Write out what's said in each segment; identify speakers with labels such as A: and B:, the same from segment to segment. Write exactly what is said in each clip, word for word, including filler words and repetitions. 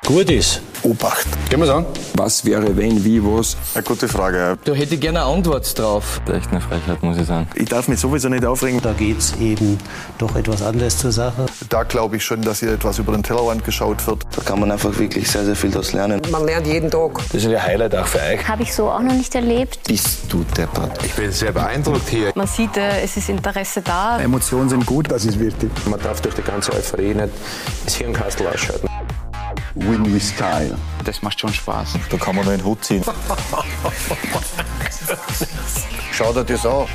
A: gut ist?
B: Obacht.
C: Können wir sagen?
D: Was wäre, wenn, wie, was?
B: Eine gute Frage.
E: Da hätte ich gerne eine Antwort drauf.
F: Echt eine Frechheit, muss ich sagen.
B: Ich darf mich sowieso nicht aufregen.
A: Da geht es eben doch etwas anders zur Sache.
B: Da glaube ich schon, dass hier etwas über den Tellerrand geschaut wird.
G: Da kann man einfach wirklich sehr, sehr viel daraus lernen.
H: Man lernt jeden Tag.
C: Das ist ein Highlight auch für euch.
I: Habe ich so auch noch nicht erlebt.
G: Bist du deppert?
C: Ich bin sehr beeindruckt hier.
J: Man sieht, es ist Interesse da.
B: Emotionen sind gut, das ist wichtig.
C: Man darf durch die ganze Euphorie nicht das Hirnkastel ausschalten.
D: Win with Style.
F: Das macht schon Spaß.
D: Da kann man noch einen Hut ziehen.
C: Schau dir das an.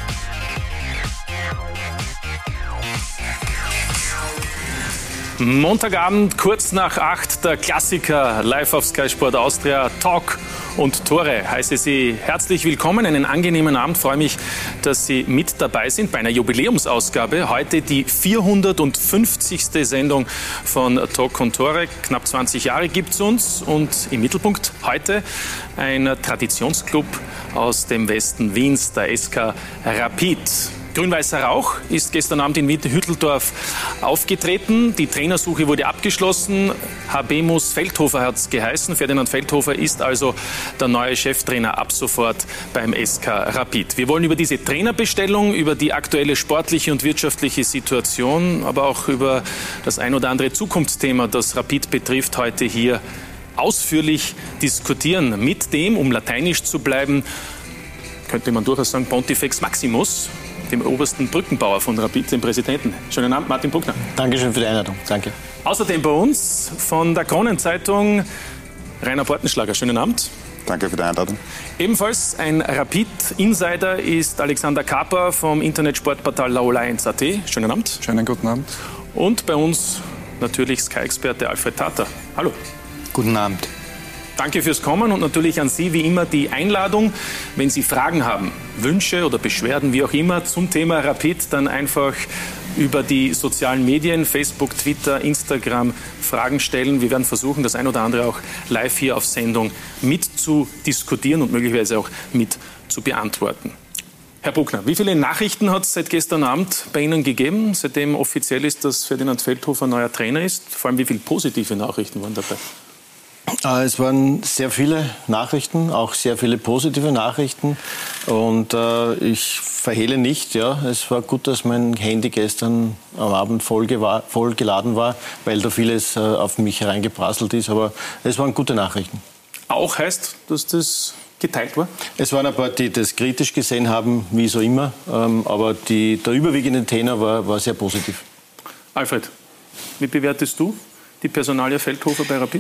K: Montagabend, kurz nach acht, der Klassiker live auf Sky Sport Austria, Talk und Tore. Heiße Sie herzlich willkommen, einen angenehmen Abend. Freue mich, dass Sie mit dabei sind bei einer Jubiläumsausgabe. Heute die vierhundertfünfzigste Sendung von Talk und Tore. Knapp zwanzig Jahre gibt es uns und im Mittelpunkt heute ein Traditionsclub aus dem Westen Wiens, der S K Rapid. Grün-Weißer Rauch ist gestern Abend in Hütteldorf aufgetreten. Die Trainersuche wurde abgeschlossen. Habemus Feldhofer hat es geheißen. Ferdinand Feldhofer ist also der neue Cheftrainer ab sofort beim S K Rapid. Wir wollen über diese Trainerbestellung, über die aktuelle sportliche und wirtschaftliche Situation, aber auch über das ein oder andere Zukunftsthema, das Rapid betrifft, heute hier ausführlich diskutieren. Mit dem, um lateinisch zu bleiben, könnte man durchaus sagen, Pontifex Maximus, dem obersten Brückenbauer von Rapid, dem Präsidenten. Schönen Abend, Martin Bruckner.
A: Dankeschön für die Einladung. Danke.
K: Außerdem bei uns von der Kronenzeitung Rainer Portenschlager. Schönen Abend.
B: Danke für die Einladung.
K: Ebenfalls ein Rapid-Insider ist Alexander Kaper vom Internetsportportal laola eins punkt at. Schönen Abend.
B: Schönen guten Abend.
K: Und bei uns natürlich Sky-Experte Alfred Tater. Hallo.
E: Guten Abend.
K: Danke fürs Kommen und natürlich an Sie wie immer die Einladung. Wenn Sie Fragen haben, Wünsche oder Beschwerden, wie auch immer, zum Thema Rapid, dann einfach über die sozialen Medien, Facebook, Twitter, Instagram Fragen stellen. Wir werden versuchen, das ein oder andere auch live hier auf Sendung mit zu diskutieren und möglicherweise auch mit zu beantworten. Herr Bruckner, wie viele Nachrichten hat es seit gestern Abend bei Ihnen gegeben, seitdem offiziell ist, dass Ferdinand Feldhofer neuer Trainer ist? Vor allem, wie viele positive Nachrichten waren dabei?
A: Es waren sehr viele Nachrichten, auch sehr viele positive Nachrichten. Und äh, ich verhehle nicht, ja, es war gut, dass mein Handy gestern am Abend voll, war, voll geladen war, weil da vieles äh, auf mich hereingeprasselt ist. Aber es waren gute Nachrichten. Auch heißt, dass das geteilt war? Es waren ein paar, die das kritisch gesehen haben, wie so immer. Ähm, aber die, der überwiegende Tenor war, war sehr positiv.
K: Alfred, wie bewertest du die Personalie Feldhofer bei Rapid?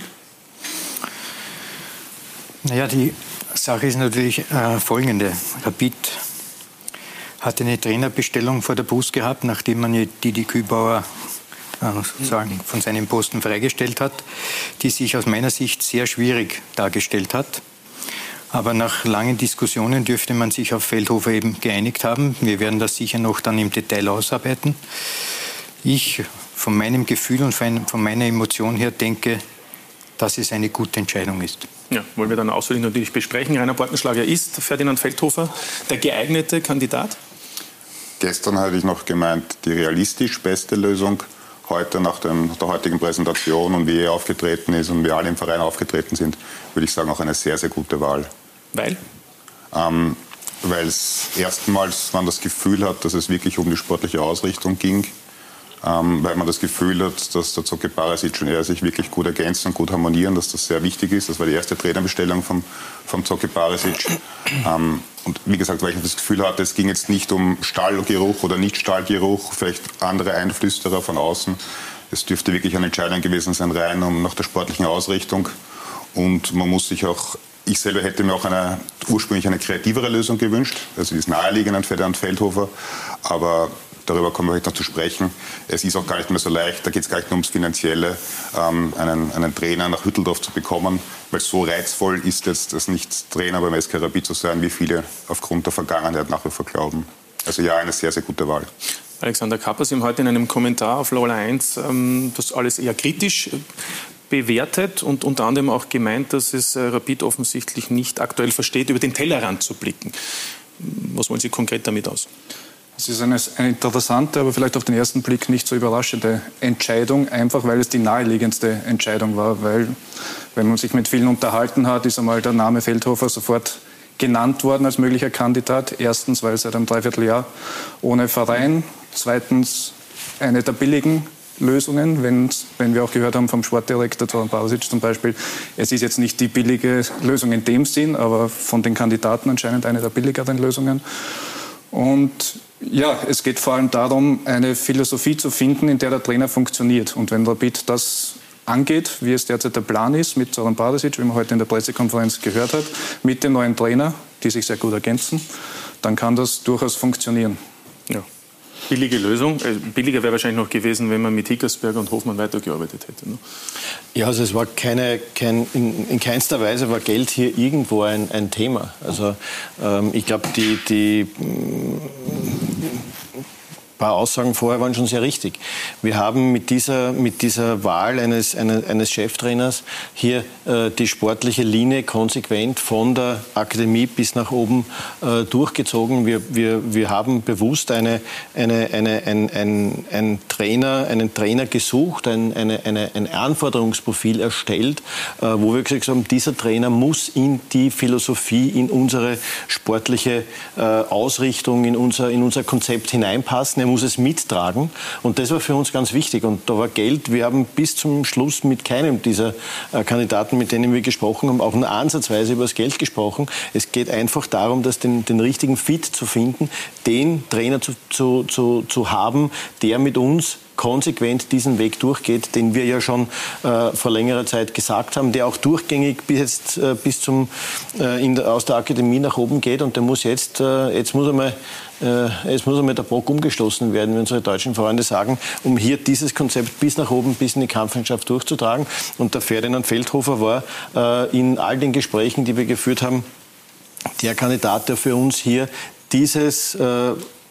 E: Naja, die Sache ist natürlich äh, folgende. Rapid hatte eine Trainerbestellung vor der Brust gehabt, nachdem man Didi Kübauer äh, sozusagen von seinem Posten freigestellt hat, die sich aus meiner Sicht sehr schwierig dargestellt hat. Aber nach langen Diskussionen dürfte man sich auf Feldhofer eben geeinigt haben. Wir werden das sicher noch dann im Detail ausarbeiten. Ich von meinem Gefühl und von meiner Emotion her denke, dass es eine gute Entscheidung ist.
K: Ja, wollen wir dann ausführlich natürlich besprechen. Rainer Portenschlager, ist Ferdinand Feldhofer der geeignete Kandidat?
L: Gestern hatte ich noch gemeint, die realistisch beste Lösung. Heute, nach, dem, nach der heutigen Präsentation und wie er aufgetreten ist und wie alle im Verein aufgetreten sind, würde ich sagen, auch eine sehr, sehr gute Wahl.
K: Weil?
L: Ähm, weil es erstmals man das Gefühl hat, dass es wirklich um die sportliche Ausrichtung ging. Ähm, weil man das Gefühl hat, dass der Zoki Parasic und er sich wirklich gut ergänzen und gut harmonieren, dass das sehr wichtig ist. Das war die erste Trainerbestellung vom, vom Zoki Parasic. Ähm, und wie gesagt, weil ich das Gefühl hatte, es ging jetzt nicht um Stallgeruch oder Nicht-Stallgeruch, vielleicht andere Einflüsterer von außen. Es dürfte wirklich eine Entscheidung gewesen sein, rein um nach der sportlichen Ausrichtung. Und man muss sich auch, ich selber hätte mir auch eine, ursprünglich eine kreativere Lösung gewünscht, also die ist naheliegend an Ferdinand Feldhofer, aber darüber kommen wir heute noch zu sprechen. Es ist auch gar nicht mehr so leicht, da geht es gar nicht nur ums Finanzielle, ähm, einen, einen Trainer nach Hütteldorf zu bekommen, weil so reizvoll ist jetzt das nicht Trainer beim S K Rapid zu sein, wie viele aufgrund der Vergangenheit nach wie vor glauben. Also ja, eine sehr, sehr gute Wahl.
K: Alexander Kaper, Sie haben heute in einem Kommentar auf laola eins ähm, das alles eher kritisch bewertet und unter anderem auch gemeint, dass es äh, Rapid offensichtlich nicht aktuell versteht, über den Tellerrand zu blicken. Was wollen Sie konkret damit aus?
H: Es ist eine, eine interessante, aber vielleicht auf den ersten Blick nicht so überraschende Entscheidung, einfach weil es die naheliegendste Entscheidung war. Weil, wenn man sich mit vielen unterhalten hat, ist einmal der Name Feldhofer sofort genannt worden als möglicher Kandidat. Erstens, weil seit einem Dreivierteljahr ohne Verein. Zweitens, eine der billigen Lösungen, wenn, wenn wir auch gehört haben vom Sportdirektor Zoran Barisic zum Beispiel, es ist jetzt nicht die billige Lösung in dem Sinn, aber von den Kandidaten anscheinend eine der billigeren Lösungen. Und ja, es geht vor allem darum, eine Philosophie zu finden, in der der Trainer funktioniert. Und wenn Rapid das angeht, wie es derzeit der Plan ist, mit Zoran Barisic, wie man heute in der Pressekonferenz gehört hat, mit dem neuen Trainer, die sich sehr gut ergänzen, dann kann das durchaus funktionieren.
K: Ja. Billige Lösung. Billiger wäre wahrscheinlich noch gewesen, wenn man mit Hickersberger und Hofmann weitergearbeitet hätte. Ne?
A: Ja, also es war keine, kein, in, in keinster Weise war Geld hier irgendwo ein, ein Thema. Also ähm, ich glaube, die, die ein paar Aussagen vorher waren schon sehr richtig. Wir haben mit dieser, mit dieser Wahl eines, eines, eines Cheftrainers hier äh, die sportliche Linie konsequent von der Akademie bis nach oben äh, durchgezogen. Wir, wir, wir haben bewusst eine, eine, eine, ein, ein, ein Trainer, einen Trainer gesucht, ein, eine, eine, ein Anforderungsprofil erstellt, äh, wo wir gesagt haben, dieser Trainer muss in die Philosophie, in unsere sportliche äh, Ausrichtung, in unser, in unser Konzept hineinpassen. Er muss es mittragen. Und das war für uns ganz wichtig. Und da war Geld. Wir haben bis zum Schluss mit keinem dieser äh, Kandidaten, mit denen wir gesprochen haben, auch nur ansatzweise über das Geld gesprochen. Es geht einfach darum, dass den, den richtigen Fit zu finden, den Trainer zu, zu, zu, zu haben, der mit uns konsequent diesen Weg durchgeht, den wir ja schon äh, vor längerer Zeit gesagt haben, der auch durchgängig bis, jetzt, äh, bis zum, äh, in der, aus der Akademie nach oben geht. Und der muss jetzt, äh, jetzt muss einmal äh, jetzt muss einmal der Brock umgestoßen werden, wie unsere deutschen Freunde sagen, um hier dieses Konzept bis nach oben, bis in die Kampfmannschaft durchzutragen. Und der Ferdinand Feldhofer war äh, in all den Gesprächen, die wir geführt haben, der Kandidat, der für uns hier dieses äh,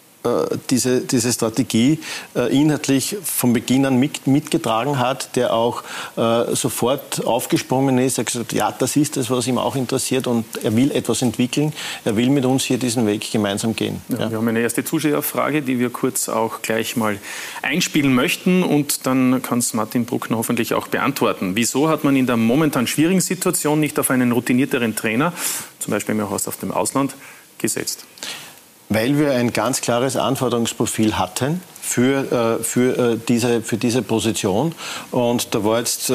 A: Diese, diese Strategie äh, inhaltlich von Beginn an mit, mitgetragen hat, der auch äh, sofort aufgesprungen ist. Er hat gesagt, ja, das ist das, was ihm auch interessiert und er will etwas entwickeln. Er will mit uns hier diesen Weg gemeinsam gehen.
K: Ja,
A: ja.
K: Wir haben eine erste Zuschauerfrage, die wir kurz auch gleich mal einspielen möchten und dann kann es Martin Bruckner hoffentlich auch beantworten. Wieso hat man in der momentan schwierigen Situation nicht auf einen routinierteren Trainer, zum Beispiel im Haus auf dem Ausland, gesetzt?
A: Weil wir ein ganz klares Anforderungsprofil hatten für, äh, für, äh, diese, für diese Position. Und da, war jetzt, äh,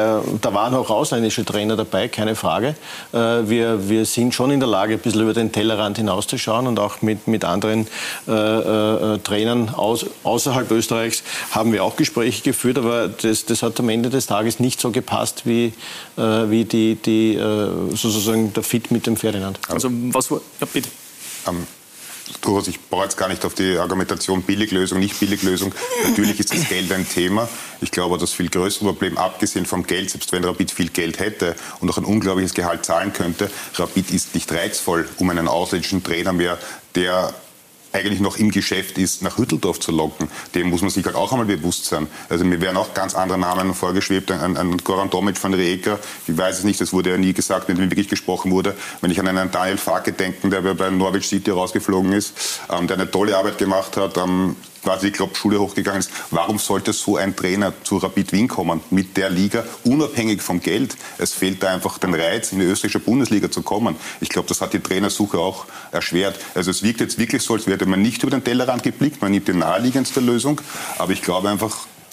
A: da waren auch ausländische Trainer dabei, keine Frage. Äh, wir, wir sind schon in der Lage, ein bisschen über den Tellerrand hinauszuschauen und auch mit, mit anderen äh, äh, Trainern aus, außerhalb Österreichs haben wir auch Gespräche geführt, aber das, das hat am Ende des Tages nicht so gepasst wie, äh, wie die, die, äh, sozusagen der Fit mit dem Ferdinand.
K: Also was war... Ja, bitte.
L: Um. Durchaus, ich brauche jetzt gar nicht auf die Argumentation Billiglösung, nicht Billiglösung. Natürlich ist das Geld ein Thema. Ich glaube, das viel größere Problem, abgesehen vom Geld, selbst wenn Rapid viel Geld hätte und auch ein unglaubliches Gehalt zahlen könnte, Rapid ist nicht reizvoll, um einen ausländischen Trainer mehr, der eigentlich noch im Geschäft ist, nach Hütteldorf zu locken. Dem muss man sich halt auch einmal bewusst sein. Also mir wären auch ganz andere Namen vorgeschwebt, ein, ein Goran Tomic von Rijeka, ich weiß es nicht, das wurde ja nie gesagt, mit dem wirklich gesprochen wurde. Wenn ich an einen Daniel Farke denke, der bei Norwich City rausgeflogen ist, ähm, der eine tolle Arbeit gemacht hat, ähm, quasi die Klopp-Schule hochgegangen ist. Warum sollte so ein Trainer zu Rapid Wien kommen mit der Liga, unabhängig vom Geld? Es fehlt da einfach den Reiz, in die österreichische Bundesliga zu kommen. Ich glaube, das hat die Trainersuche auch erschwert. Also es wirkt jetzt wirklich so, als wäre man nicht über den Tellerrand geblickt, man nimmt die naheliegendste Lösung, aber ich glaube einfach,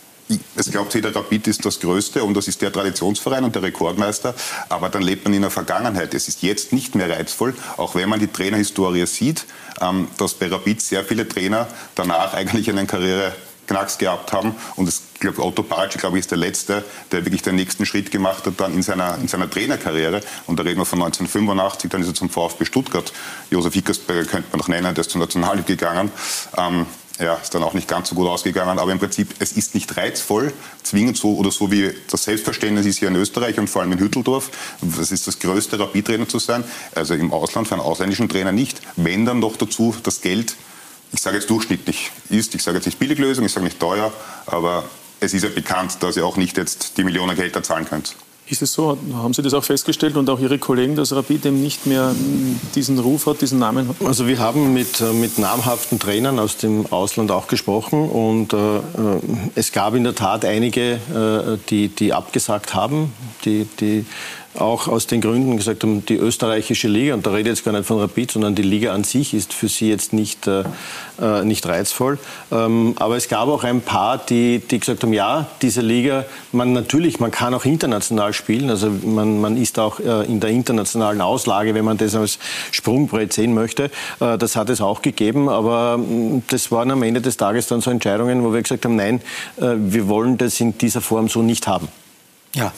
L: es glaubt jeder, Rapid ist das Größte und das ist der Traditionsverein und der Rekordmeister, aber dann lebt man in der Vergangenheit. Es ist jetzt nicht mehr reizvoll, auch wenn man die Trainerhistorie sieht, ähm, dass bei Rapid sehr viele Trainer danach eigentlich einen Karriereknacks gehabt haben und es, ich glaube, Otto Parci, glaube ich, ist der Letzte, der wirklich den nächsten Schritt gemacht hat dann in seiner, in seiner Trainerkarriere und da reden wir von neunzehnhundertfünfundachtzig, dann ist er zum VfB Stuttgart. Josef Hickersberger könnte man noch nennen, der ist zur Nationalliga gegangen. Ähm, Ja, ist dann auch nicht ganz so gut ausgegangen, aber im Prinzip, es ist nicht reizvoll, zwingend so oder so wie das Selbstverständnis ist hier in Österreich und vor allem in Hütteldorf, das ist das größte Rapid-Trainer zu sein, also im Ausland für einen ausländischen Trainer nicht, wenn dann noch dazu das Geld, ich sage jetzt durchschnittlich ist, ich sage jetzt nicht Billiglösung, ich sage nicht teuer, aber es ist ja bekannt, dass ihr auch nicht jetzt die Millionengehälter zahlen könnt.
K: Ist es so? Haben Sie das auch festgestellt und auch Ihre Kollegen, dass Rapid eben nicht mehr diesen Ruf hat, diesen Namen hat?
A: Also wir haben mit, mit namhaften Trainern aus dem Ausland auch gesprochen und äh, es gab in der Tat einige, äh, die, die abgesagt haben, die, die auch aus den Gründen gesagt haben, die österreichische Liga, und da rede ich jetzt gar nicht von Rapid, sondern die Liga an sich ist für sie jetzt nicht, äh, nicht reizvoll. Ähm, aber es gab auch ein paar, die, die gesagt haben, ja, diese Liga, man natürlich, man kann auch international spielen, also man, man ist auch äh, in der internationalen Auslage, wenn man das als Sprungbrett sehen möchte. Äh, das hat es auch gegeben, aber mh, das waren am Ende des Tages dann so Entscheidungen, wo wir gesagt haben, nein, äh, wir wollen das in dieser Form so nicht haben.
E: Ja.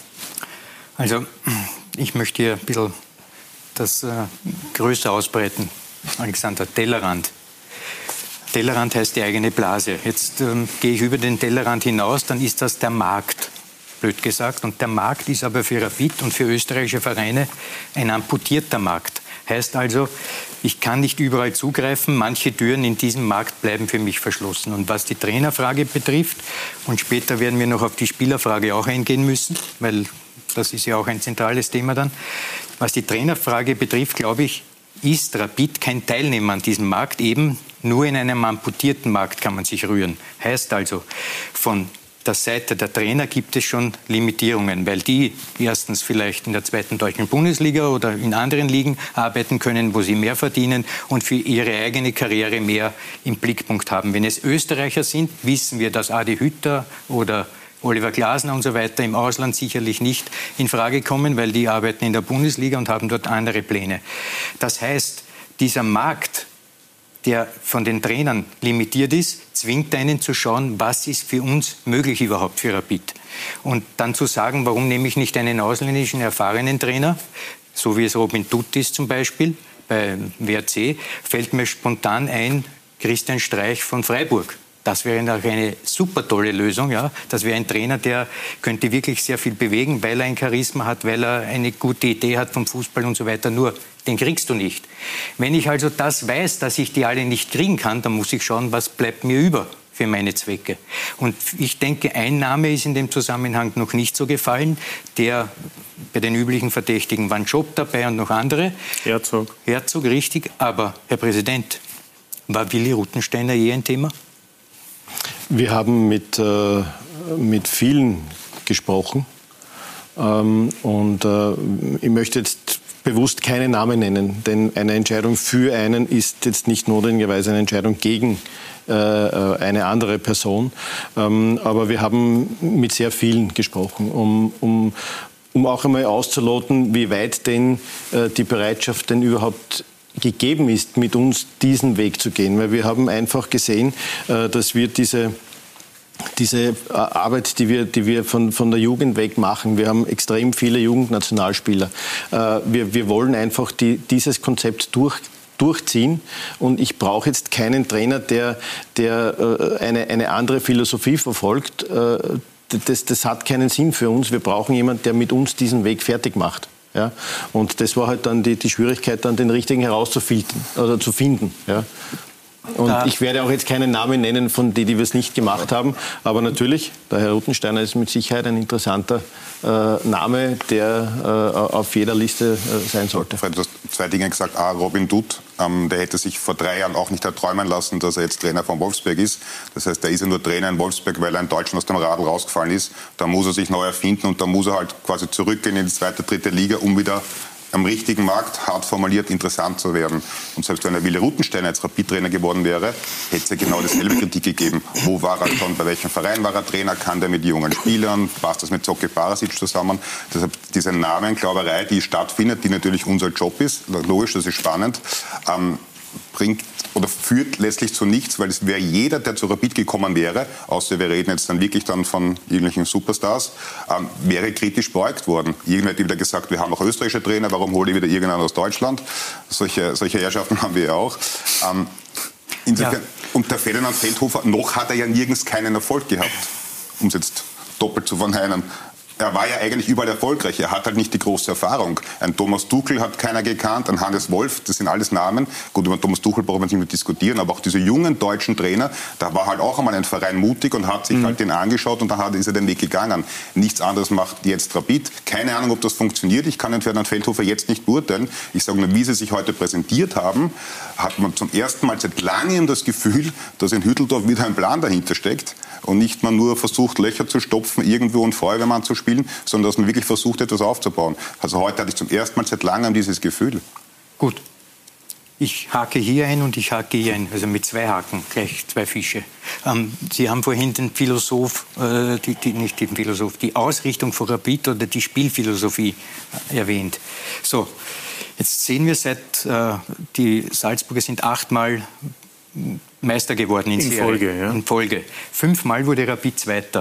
E: Also, ich möchte hier ein bisschen das äh, größer ausbreiten. Alexander, Tellerrand. Tellerrand heißt die eigene Blase. Jetzt ähm, gehe ich über den Tellerrand hinaus, dann ist das der Markt, blöd gesagt. Und der Markt ist aber für Rapid und für österreichische Vereine ein amputierter Markt. Heißt also, ich kann nicht überall zugreifen, manche Türen in diesem Markt bleiben für mich verschlossen. Und was die Trainerfrage betrifft, und später werden wir noch auf die Spielerfrage auch eingehen müssen, weil das ist ja auch ein zentrales Thema dann. Was die Trainerfrage betrifft, glaube ich, ist Rapid kein Teilnehmer an diesem Markt. Eben nur in einem amputierten Markt kann man sich rühren. Heißt also, von der Seite der Trainer gibt es schon Limitierungen, weil die erstens vielleicht in der zweiten deutschen Bundesliga oder in anderen Ligen arbeiten können, wo sie mehr verdienen und für ihre eigene Karriere mehr im Blickpunkt haben. Wenn es Österreicher sind, wissen wir, dass Adi Hütter oder Oliver Glasner und so weiter im Ausland sicherlich nicht in Frage kommen, weil die arbeiten in der Bundesliga und haben dort andere Pläne. Das heißt, dieser Markt, der von den Trainern limitiert ist, zwingt einen zu schauen, was ist für uns möglich überhaupt für Rapid. Und dann zu sagen, warum nehme ich nicht einen ausländischen erfahrenen Trainer, so wie es Robin Tutt ist zum Beispiel bei W R C, fällt mir spontan ein, Christian Streich von Freiburg. Das wäre eine super tolle Lösung. Ja? Das wäre ein Trainer, der könnte wirklich sehr viel bewegen, weil er ein Charisma hat, weil er eine gute Idee hat vom Fußball und so weiter. Nur, den kriegst du nicht. Wenn ich also das weiß, dass ich die alle nicht kriegen kann, dann muss ich schauen, was bleibt mir über für meine Zwecke. Und ich denke, ein Name ist in dem Zusammenhang noch nicht so gefallen. Der bei den üblichen Verdächtigen waren Job dabei und noch andere.
K: Herzog.
E: Herzog, richtig. Aber, Herr Präsident, war Willi Ruttensteiner je ein Thema?
A: Wir haben mit, äh, mit vielen gesprochen ähm, und äh, ich möchte jetzt bewusst keine Namen nennen, denn eine Entscheidung für einen ist jetzt nicht notwendigerweise eine Entscheidung gegen äh, eine andere Person. Ähm, aber wir haben mit sehr vielen gesprochen, um, um, um auch einmal auszuloten, wie weit denn äh, die Bereitschaft denn überhaupt gegeben ist, mit uns diesen Weg zu gehen. Weil wir haben einfach gesehen, dass wir diese, diese Arbeit, die wir, die wir von, von der Jugend weg machen, wir haben extrem viele Jugendnationalspieler. Wir, wir wollen einfach die, dieses Konzept durch, durchziehen und ich brauche jetzt keinen Trainer, der, der eine, eine andere Philosophie verfolgt. Das, das hat keinen Sinn für uns. Wir brauchen jemanden, der mit uns diesen Weg fertig macht. Ja, und das war halt dann die, die Schwierigkeit, dann den richtigen herauszufiltern oder zu finden. Ja. Und ich werde auch jetzt keinen Namen nennen von denen, die wir es nicht gemacht haben. Aber natürlich, der Herr Ruttensteiner ist mit Sicherheit ein interessanter äh, Name, der äh, auf jeder Liste äh, sein sollte.
L: Fred, du hast zwei Dinge gesagt. A, Robin Tutt, ähm, der hätte sich vor drei Jahren auch nicht erträumen lassen, dass er jetzt Trainer von Wolfsberg ist. Das heißt, er ist ja nur Trainer in Wolfsberg, weil er in Deutschland aus dem Radl rausgefallen ist. Da muss er sich neu erfinden und da muss er halt quasi zurückgehen in die zweite, dritte Liga, um wieder am richtigen Markt, hart formuliert, interessant zu werden. Und selbst wenn er Willi Ruttensteiner als Rapid-Trainer geworden wäre, hätte es ja genau dieselbe Kritik gegeben. Wo war er schon, bei welchem Verein war er Trainer, kann der mit jungen Spielern, passt das mit Zocke Barasic zusammen? Deshalb diese Namenklauberei, die stattfindet, die natürlich unser Job ist, logisch, das ist spannend, ähm, bringt oder führt letztlich zu nichts, weil es wäre jeder, der zu Rapid gekommen wäre, außer wir reden jetzt dann wirklich dann von irgendwelchen Superstars, ähm, wäre kritisch beäugt worden. Irgendwer hat wieder gesagt, wir haben auch österreichische Trainer, warum hole ich wieder irgendeinen aus Deutschland? Solche, solche Herrschaften haben wir ja auch. Ähm, insofern, ja. Und der Ferdinand Feldhofer, noch hat er ja nirgends keinen Erfolg gehabt, um es jetzt doppelt zu verneinen. er war ja eigentlich überall erfolgreich. Er hat halt nicht die große Erfahrung. Ein Thomas Tuchel hat keiner gekannt, ein Hannes Wolf, das sind alles Namen. Gut, über Thomas Tuchel brauchen wir nicht mehr diskutieren, aber auch diese jungen deutschen Trainer, da war halt auch einmal ein Verein mutig und hat sich mhm. halt den angeschaut und dann hat, ist er den Weg gegangen. Nichts anderes macht jetzt Rapid. Keine Ahnung, ob das funktioniert. Ich kann den Ferdinand Feldhofer jetzt nicht beurteilen. Ich sage nur, wie sie sich heute präsentiert haben, hat man zum ersten Mal seit langem das Gefühl, dass in Hütteldorf wieder ein Plan dahinter steckt. Und nicht man nur versucht, Löcher zu stopfen, irgendwo einen Feuerwehrmann zu spielen, sondern dass man wirklich versucht, etwas aufzubauen. Also heute hatte ich zum ersten Mal seit langem dieses Gefühl.
E: Gut. Ich hake hier ein und ich hake hier ein, also mit zwei Haken, gleich zwei Fische. Ähm, Sie haben vorhin den Philosoph, äh, die, die, nicht den Philosoph, die Ausrichtung von Rapid oder die Spielphilosophie erwähnt. So, jetzt sehen wir seit, äh, die Salzburger sind achtmal Meister geworden in, in Serie. Folge, ja. In Folge. Fünfmal wurde Rapid Zweiter.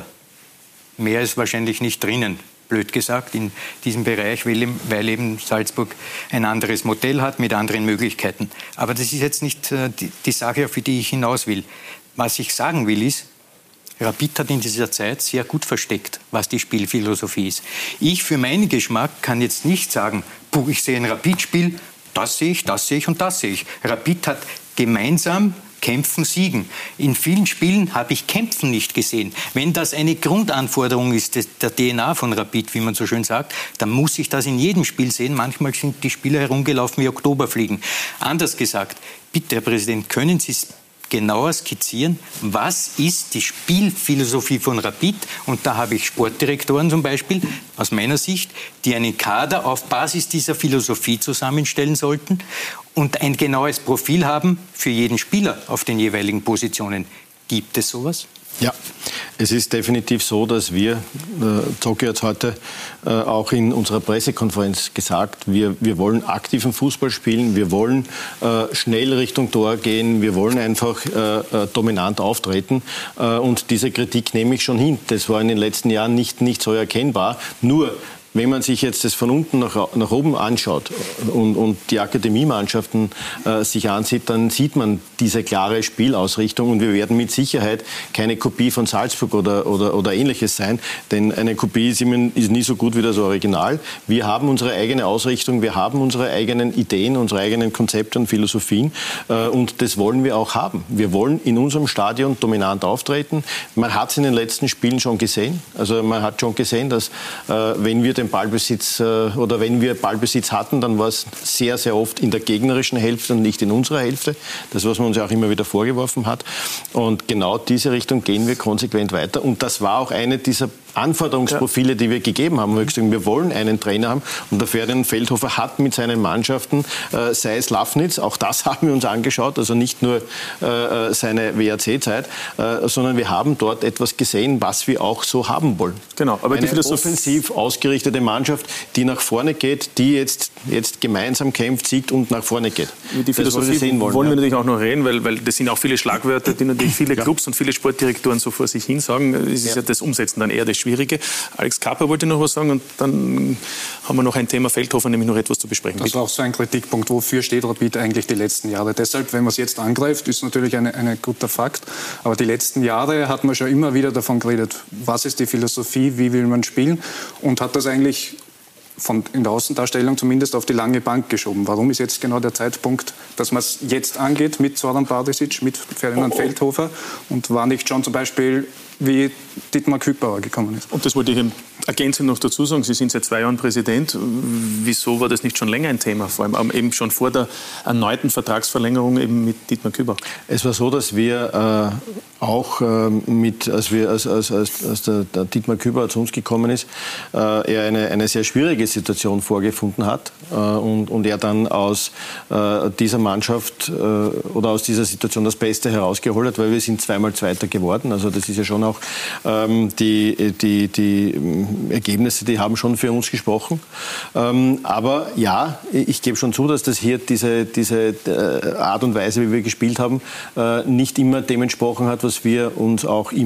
E: Mehr ist wahrscheinlich nicht drinnen, blöd gesagt, in diesem Bereich, weil eben Salzburg ein anderes Modell hat mit anderen Möglichkeiten. Aber das ist jetzt nicht äh, die, die Sache, auf die ich hinaus will. Was ich sagen will, ist, Rapid hat in dieser Zeit sehr gut versteckt, was die Spielphilosophie ist. Ich für meinen Geschmack kann jetzt nicht sagen, puh, ich sehe ein Rapid-Spiel, das sehe ich, das sehe ich und das sehe ich. Rapid hat gemeinsam Kämpfen, Siegen. In vielen Spielen habe ich Kämpfen nicht gesehen. Wenn das eine Grundanforderung ist, der D N A von Rapid, wie man so schön sagt, dann muss ich das in jedem Spiel sehen. Manchmal sind die Spieler herumgelaufen wie Oktoberfliegen. Anders gesagt, bitte, Herr Präsident, können Sie es genauer skizzieren, was ist die Spielphilosophie von Rapid? Und da habe ich Sportdirektoren zum Beispiel, aus meiner Sicht, die einen Kader auf Basis dieser Philosophie zusammenstellen sollten und ein genaues Profil haben für jeden Spieler auf den jeweiligen Positionen. Gibt es sowas?
A: Ja, es ist definitiv so, dass wir, äh, Zocki hat es heute äh, auch in unserer Pressekonferenz gesagt, wir, wir wollen aktiven Fußball spielen, wir wollen äh, schnell Richtung Tor gehen, wir wollen einfach äh, äh, dominant auftreten äh, und diese Kritik nehme ich schon hin. Das war in den letzten Jahren nicht, nicht so erkennbar. Nur wenn man sich jetzt das von unten nach, nach oben anschaut und, und die Akademiemannschaften äh, sich ansieht, dann sieht man diese klare Spielausrichtung und wir werden mit Sicherheit keine Kopie von Salzburg oder, oder, oder Ähnliches sein, denn eine Kopie ist, immer, ist nie so gut wie das Original. Wir haben unsere eigene Ausrichtung, wir haben unsere eigenen Ideen, unsere eigenen Konzepte und Philosophien äh, und das wollen wir auch haben. Wir wollen in unserem Stadion dominant auftreten. Man hat es in den letzten Spielen schon gesehen. Also man hat schon gesehen, dass äh, wenn wir den Ballbesitz äh, oder wenn wir Ballbesitz hatten, dann war es sehr, sehr oft in der gegnerischen Hälfte und nicht in unserer Hälfte. Das, was man uns ja auch immer wieder vorgeworfen hat. Und genau diese Richtung gehen wir konsequent weiter. Und das war auch eine dieser Anforderungsprofile, die wir gegeben haben. Wir wollen einen Trainer haben und der Ferdinand Feldhofer hat mit seinen Mannschaften, äh, sei es Lafnitz, auch das haben wir uns angeschaut, also nicht nur äh, seine W R C-Zeit, äh, sondern wir haben dort etwas gesehen, was wir auch so haben wollen.
K: Genau, aber
A: eine
K: die Philosophie
A: offensiv ausgerichtete Mannschaft, die nach vorne geht, die jetzt, jetzt gemeinsam kämpft, siegt und nach vorne geht.
K: Die Philosophie das, sehen wollen, wollen wir ja. natürlich auch noch reden, weil, weil das sind auch viele Schlagwörter, die natürlich viele ja. Clubs und viele Sportdirektoren so vor sich hin sagen. Es ist ja. ja das Umsetzen dann eher das Schwierige. Alex Kapper wollte noch was sagen und dann haben wir noch ein Thema Feldhofer, nämlich noch etwas zu besprechen.
H: Das war auch so ein Kritikpunkt, wofür steht Rapid eigentlich die letzten Jahre. Deshalb, wenn man es jetzt angreift, ist natürlich ein eine guter Fakt, aber die letzten Jahre hat man schon immer wieder davon geredet, was ist die Philosophie, wie will man spielen und hat das eigentlich von, in der Außendarstellung zumindest auf die lange Bank geschoben. Warum ist jetzt genau der Zeitpunkt, dass man es jetzt angeht mit Zoran Bardisic, mit Ferdinand oh, oh. Feldhofer und war nicht schon zum Beispiel wie Dietmar Kübauer gekommen ist?
K: Und das wollte ich ergänzend noch dazu sagen. Sie sind seit zwei Jahren Präsident. Wieso war das nicht schon länger ein Thema? Vor allem eben schon vor der erneuten Vertragsverlängerung eben mit Dietmar Kübauer.
A: Es war so, dass wir äh, auch äh, mit, als, wir, als, als, als, als der, der Dietmar Kübauer zu uns gekommen ist, äh, er eine, eine sehr schwierige Situation vorgefunden hat äh, und, und er dann aus äh, dieser Mannschaft äh, oder aus dieser Situation das Beste herausgeholt hat, weil wir sind zweimal Zweiter geworden. Also das ist ja schon auch ähm, die, die, die Ergebnisse, die haben schon für uns gesprochen. Ähm, aber ja, ich gebe schon zu, dass das hier diese, diese Art und Weise, wie wir gespielt haben, äh, nicht immer dem entsprochen hat, was wir uns auch immer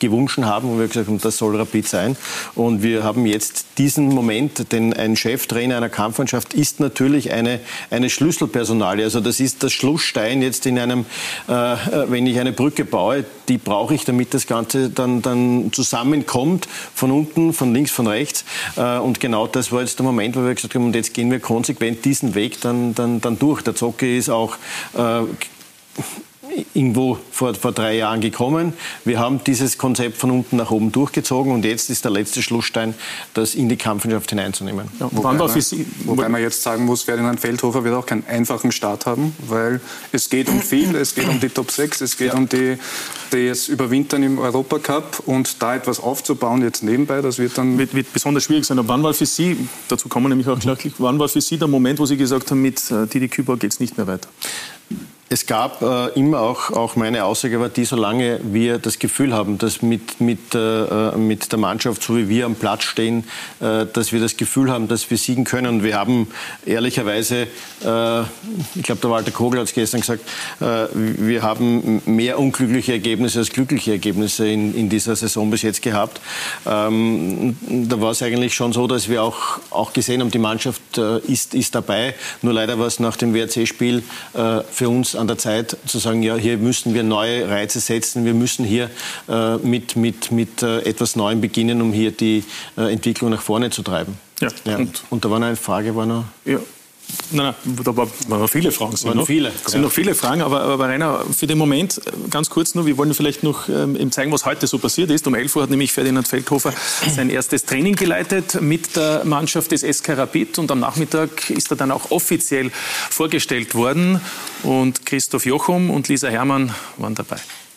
A: gewünscht haben, wo wir gesagt haben, das soll Rapid sein. Und wir haben jetzt diesen Moment, denn ein Cheftrainer einer Kampfmannschaft ist natürlich eine, eine Schlüsselpersonalie. Also das ist das Schlussstein jetzt in einem, äh, wenn ich eine Brücke baue, die brauche ich, damit das Ganze dann, dann zusammenkommt, von unten, von links, von rechts. Äh, und genau das war jetzt der Moment, wo wir gesagt haben, und jetzt gehen wir konsequent diesen Weg dann, dann, dann durch. Der Zocki ist auch äh, irgendwo vor, vor drei Jahren gekommen. Wir haben dieses Konzept von unten nach oben durchgezogen und jetzt ist der letzte Schlussstein, das in die Kampfmannschaft hineinzunehmen.
H: Ja, wobei, man, wobei man jetzt sagen muss, Ferdinand Feldhofer wird auch keinen einfachen Start haben, weil es geht um viel, es geht um die Top sechs, es geht ja. um die, das Überwintern im Europacup und da etwas aufzubauen jetzt nebenbei, das wird dann...
K: Wird, wird besonders schwierig sein. Aber wann war für Sie, dazu kommen wir nämlich auch gleich, wann war für Sie der Moment, wo Sie gesagt haben, mit äh, Didi Kübauer geht es nicht mehr weiter?
A: Es gab äh, immer auch, auch meine Aussage war die, solange wir das Gefühl haben, dass mit, mit, äh, mit der Mannschaft, so wie wir am Platz stehen, äh, dass wir das Gefühl haben, dass wir siegen können. Und wir haben ehrlicherweise, äh, ich glaube, der Walter Kogel hat es gestern gesagt, äh, wir haben mehr unglückliche Ergebnisse als glückliche Ergebnisse in, in dieser Saison bis jetzt gehabt. Ähm, da war es eigentlich schon so, dass wir auch, auch gesehen haben, die Mannschaft äh, ist, ist dabei. Nur leider war es nach dem W R C-Spiel äh, für uns an der Zeit zu sagen, ja, hier müssen wir neue Reize setzen, wir müssen hier äh, mit, mit, mit äh, etwas Neuem beginnen, um hier die äh, Entwicklung nach vorne zu treiben.
K: Ja.
A: Ja. Und, und da war noch eine Frage, war noch...
K: Ja. Nein, nein, da waren noch viele Fragen.
A: Waren noch viele.
K: Es sind noch viele Fragen, aber, aber Rainer, für den Moment, ganz kurz nur, wir wollen vielleicht noch ähm, zeigen, was heute so passiert ist. Um elf Uhr hat nämlich Ferdinand Feldhofer sein erstes Training geleitet mit der Mannschaft des S K Rapid und am Nachmittag ist er dann auch offiziell vorgestellt worden und Christoph Jochum und Lisa Herrmann waren dabei.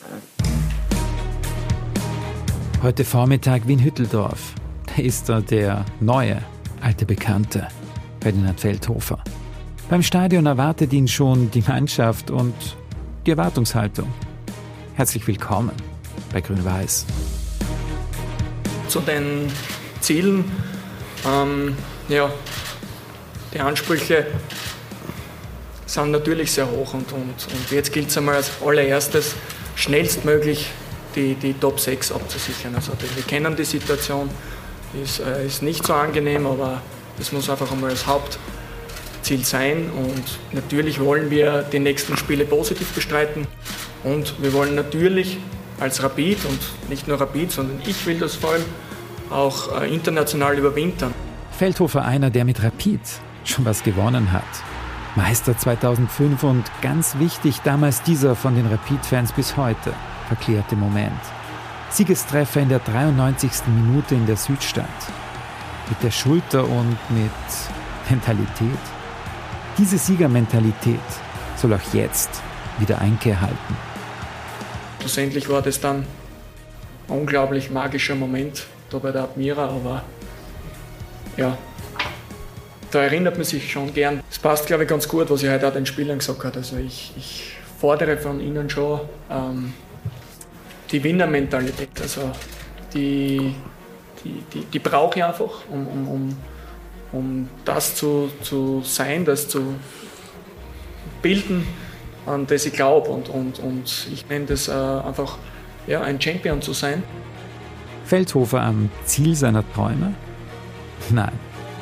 I: Heute Vormittag Wien-Hütteldorf. Da ist er, der neue, alte Bekannte. Ferdinand Feldhofer. Beim Stadion erwartet ihn schon die Mannschaft und die Erwartungshaltung. Herzlich willkommen bei Grün-Weiß.
M: Zu den Zielen, ähm, ja, die Ansprüche sind natürlich sehr hoch und, und, und jetzt gilt es einmal als allererstes, schnellstmöglich die, die Top sechs abzusichern. Also wir kennen die Situation, ist, äh, ist nicht so angenehm, aber das muss einfach einmal das Hauptziel sein und natürlich wollen wir die nächsten Spiele positiv bestreiten und wir wollen natürlich als Rapid und nicht nur Rapid, sondern ich will das vor allem auch international überwintern.
I: Feldhofer einer, der mit Rapid schon was gewonnen hat. Meister zweitausendfünf und ganz wichtig damals dieser von den Rapid-Fans bis heute verklärte Moment. Siegestreffer in der dreiundneunzigsten Minute in der Südstadt. Mit der Schulter und mit Mentalität. Diese Siegermentalität soll auch jetzt wieder Einkehr halten.
M: Schlussendlich war das dann ein unglaublich magischer Moment da bei der Admira, aber ja, da erinnert man sich schon gern. Es passt, glaube ich, ganz gut, was ich heute auch den Spielern gesagt habe. Also ich, ich fordere von ihnen schon ähm, die Winnermentalität. Also die Die, die, die brauche ich einfach, um, um, um, um das zu, zu sein, das zu bilden, an das ich glaube. Und, und, und ich nenne das äh, einfach ja, ein Champion zu sein.
I: Feldhofer am Ziel seiner Träume? Nein.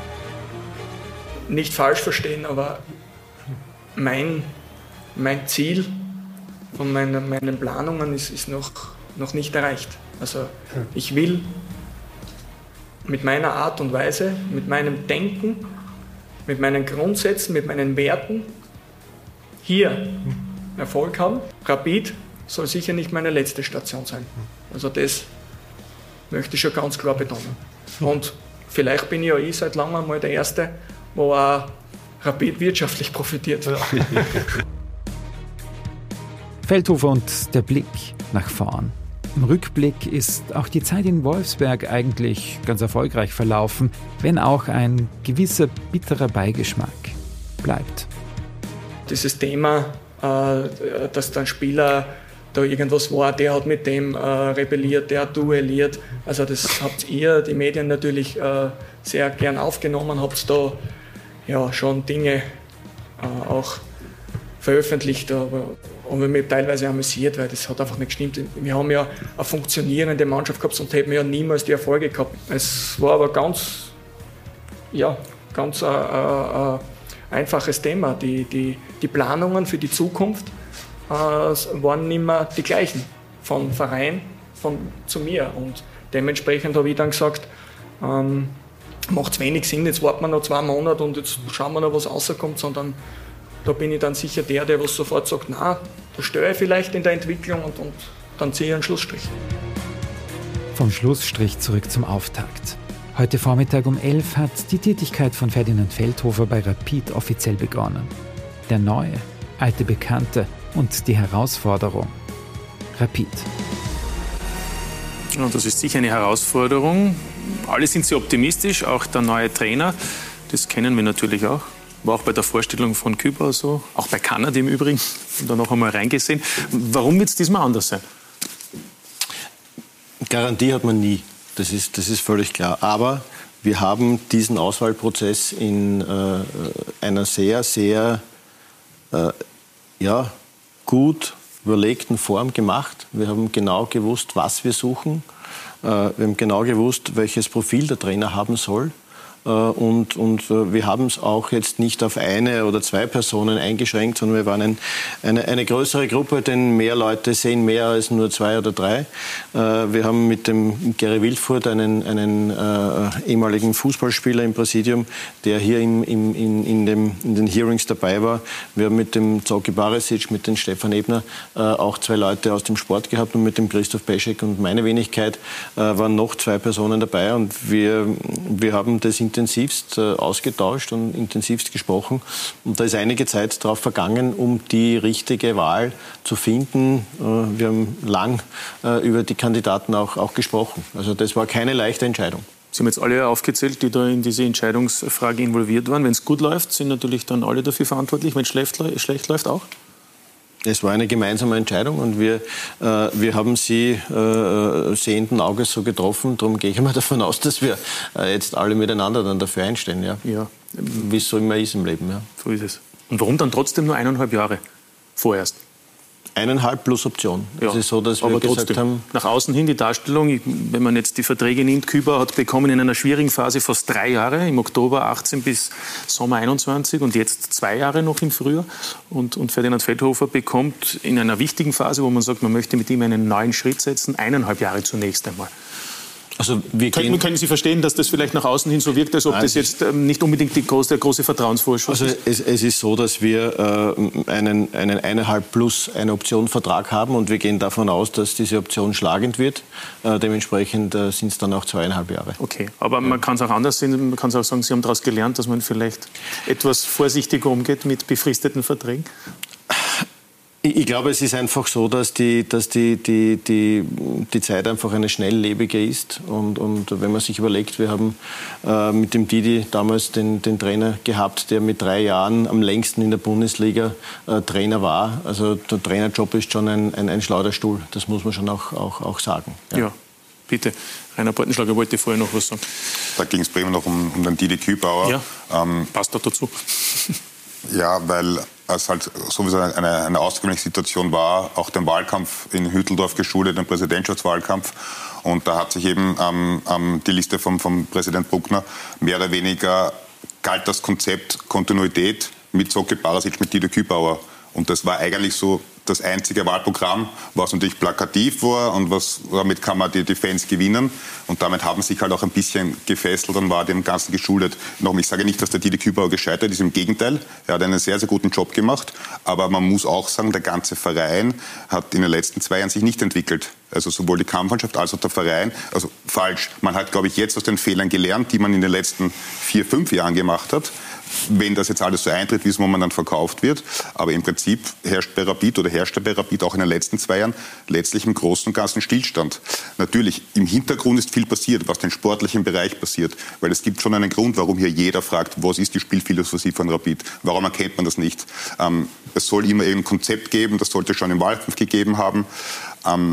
M: Nicht falsch verstehen, aber mein, mein Ziel von meinen, meinen Planungen ist, ist noch, noch nicht erreicht. Also ich will mit meiner Art und Weise, mit meinem Denken, mit meinen Grundsätzen, mit meinen Werten hier Erfolg haben. Rapid soll sicher nicht meine letzte Station sein. Also das möchte ich schon ganz klar betonen. Und vielleicht bin ich ja ich seit langem mal der Erste, wo auch Rapid wirtschaftlich profitiert.
I: Feldhofer und der Blick nach vorn. Im Rückblick ist auch die Zeit in Wolfsberg eigentlich ganz erfolgreich verlaufen, wenn auch ein gewisser bitterer Beigeschmack bleibt.
M: Dieses Thema, äh, dass dann Spieler da irgendwas war, der hat mit dem äh, rebelliert, der hat duelliert. Also das habt ihr, die Medien natürlich äh, sehr gern aufgenommen, habt da ja schon Dinge äh, auch veröffentlicht, aber habe mich teilweise amüsiert, weil das hat einfach nicht gestimmt. Wir haben ja eine funktionierende Mannschaft gehabt, sonst hätten wir ja niemals die Erfolge gehabt. Es war aber ganz, ja, ganz ein, ein, ein einfaches Thema. Die, die, die Planungen für die Zukunft äh, waren nicht mehr die gleichen, von Verein von, zu mir. Und dementsprechend habe ich dann gesagt, ähm, macht es wenig Sinn, jetzt warten wir noch zwei Monate und jetzt schauen wir noch, was rauskommt, sondern da bin ich dann sicher der, der was sofort sagt, na, da störe ich vielleicht in der Entwicklung und, und dann ziehe ich einen Schlussstrich.
I: Vom Schlussstrich zurück zum Auftakt. Heute Vormittag um elf hat die Tätigkeit von Ferdinand Feldhofer bei Rapid offiziell begonnen. Der neue, alte Bekannte und die Herausforderung. Rapid.
K: Ja, das ist sicher eine Herausforderung. Alle sind sehr optimistisch, auch der neue Trainer. Das kennen wir natürlich auch. War auch bei der Vorstellung von Kübauer so, auch bei Kanada im Übrigen, und da noch einmal reingesehen. Warum wird es diesmal anders sein?
A: Garantie hat man nie, das ist, das ist völlig klar. Aber wir haben diesen Auswahlprozess in äh, einer sehr, sehr äh, ja, gut überlegten Form gemacht. Wir haben genau gewusst, was wir suchen. Äh, wir haben genau gewusst, welches Profil der Trainer haben soll. Und, und wir haben es auch jetzt nicht auf eine oder zwei Personen eingeschränkt, sondern wir waren ein, eine, eine größere Gruppe, denn mehr Leute sehen mehr als nur zwei oder drei. Wir haben mit dem Gary Wildfurt einen, einen äh, ehemaligen Fußballspieler im Präsidium, der hier im, im, in, in, dem, in den Hearings dabei war. Wir haben mit dem Zoki Barisic, mit dem Stefan Ebner äh, auch zwei Leute aus dem Sport gehabt und mit dem Christoph Peschek und meine Wenigkeit äh, waren noch zwei Personen dabei und wir, wir haben das intensivst äh, ausgetauscht und intensivst gesprochen. Und da ist einige Zeit darauf vergangen, um die richtige Wahl zu finden. Äh, wir haben lang äh, über die Kandidaten auch, auch gesprochen. Also das war keine leichte Entscheidung.
K: Sie haben jetzt alle aufgezählt, die da in diese Entscheidungsfrage involviert waren. Wenn es gut läuft, sind natürlich dann alle dafür verantwortlich. Wenn es schlecht, schlecht läuft, auch?
A: Es war eine gemeinsame Entscheidung und wir, äh, wir haben sie äh, sehenden Auges so getroffen. Darum gehe ich mal davon aus, dass wir äh, jetzt alle miteinander dann dafür einstehen. Ja?
K: Ja.
A: Wie es so immer ist im Leben. Ja.
K: So ist es. Und warum dann trotzdem nur eineinhalb Jahre vorerst?
A: Eineinhalb plus Option.
K: Ja,
A: es ist so, dass wir
K: aber
A: gesagt
K: trotzdem,
A: haben,
K: nach außen hin die Darstellung, wenn man jetzt die Verträge nimmt, Kübauer hat bekommen in einer schwierigen Phase fast drei Jahre, im Oktober achtzehn bis Sommer einundzwanzig und jetzt zwei Jahre noch im Frühjahr. Und, und Ferdinand Feldhofer bekommt in einer wichtigen Phase, wo man sagt, man möchte mit ihm einen neuen Schritt setzen, eineinhalb Jahre zunächst einmal.
A: Also wir
K: können, können Sie verstehen, dass das vielleicht nach außen hin so wirkt, als ob Nein, das jetzt ähm, nicht unbedingt die große, der große Vertrauensvorschuss
A: also
K: ist?
A: Es, es ist so, dass wir äh, einen, einen eineinhalb plus eine Option Vertrag haben und wir gehen davon aus, dass diese Option schlagend wird. Äh, dementsprechend äh, sind es dann auch zweieinhalb Jahre.
K: Okay, aber ja. Man kann es auch anders sehen. Man kann es auch sagen, Sie haben daraus gelernt, dass man vielleicht etwas vorsichtiger umgeht mit befristeten Verträgen?
A: Ich glaube, es ist einfach so, dass die, dass die, die, die, die Zeit einfach eine schnelllebige ist. Und, und wenn man sich überlegt, wir haben äh, mit dem Didi damals den, den Trainer gehabt, der mit drei Jahren am längsten in der Bundesliga äh, Trainer war. Also der Trainerjob ist schon ein, ein, ein Schleuderstuhl, das muss man schon auch, auch, auch sagen.
K: Ja. ja. Bitte, Rainer Bortenschlager wollte vorher noch was sagen.
L: Da ging es prima noch um, um den Didi Kübauer.
K: Ja, ähm, passt doch dazu.
L: Ja, weil es halt sowieso eine, eine außergewöhnliche Situation war, auch den Wahlkampf in Hütteldorf geschuldet, den Präsidentschaftswahlkampf. Und da hat sich eben ähm, ähm, die Liste vom, vom Präsident Bruckner mehr oder weniger galt das Konzept Kontinuität mit Zoki Barisic, mit Didi Kübauer. Und das war eigentlich so das einzige Wahlprogramm, was natürlich plakativ war und was, damit kann man die, die Fans gewinnen. Und damit haben sich halt auch ein bisschen gefesselt und war dem Ganzen geschuldet. Noch, ich sage nicht, dass der Didi Kübauer gescheitert ist, im Gegenteil. Er hat einen sehr, sehr guten Job gemacht. Aber man muss auch sagen, der ganze Verein hat in den letzten zwei Jahren sich nicht entwickelt. Also sowohl die Kampfmannschaft als auch der Verein. Also falsch. Man hat, glaube ich, jetzt aus den Fehlern gelernt, die man in den letzten vier, fünf Jahren gemacht hat. Wenn das jetzt alles so eintritt, wie es momentan verkauft wird. Aber im Prinzip herrscht bei Rapid oder herrschte bei Rapid auch in den letzten zwei Jahren letztlich im Großen und Ganzen Stillstand. Natürlich, im Hintergrund ist viel passiert, was den sportlichen Bereich passiert. Weil es gibt schon einen Grund, warum hier jeder fragt, was ist die Spielphilosophie von Rapid? Warum erkennt man das nicht? Ähm, es soll immer ein Konzept geben, das sollte schon im Wahlkampf gegeben haben. Ähm,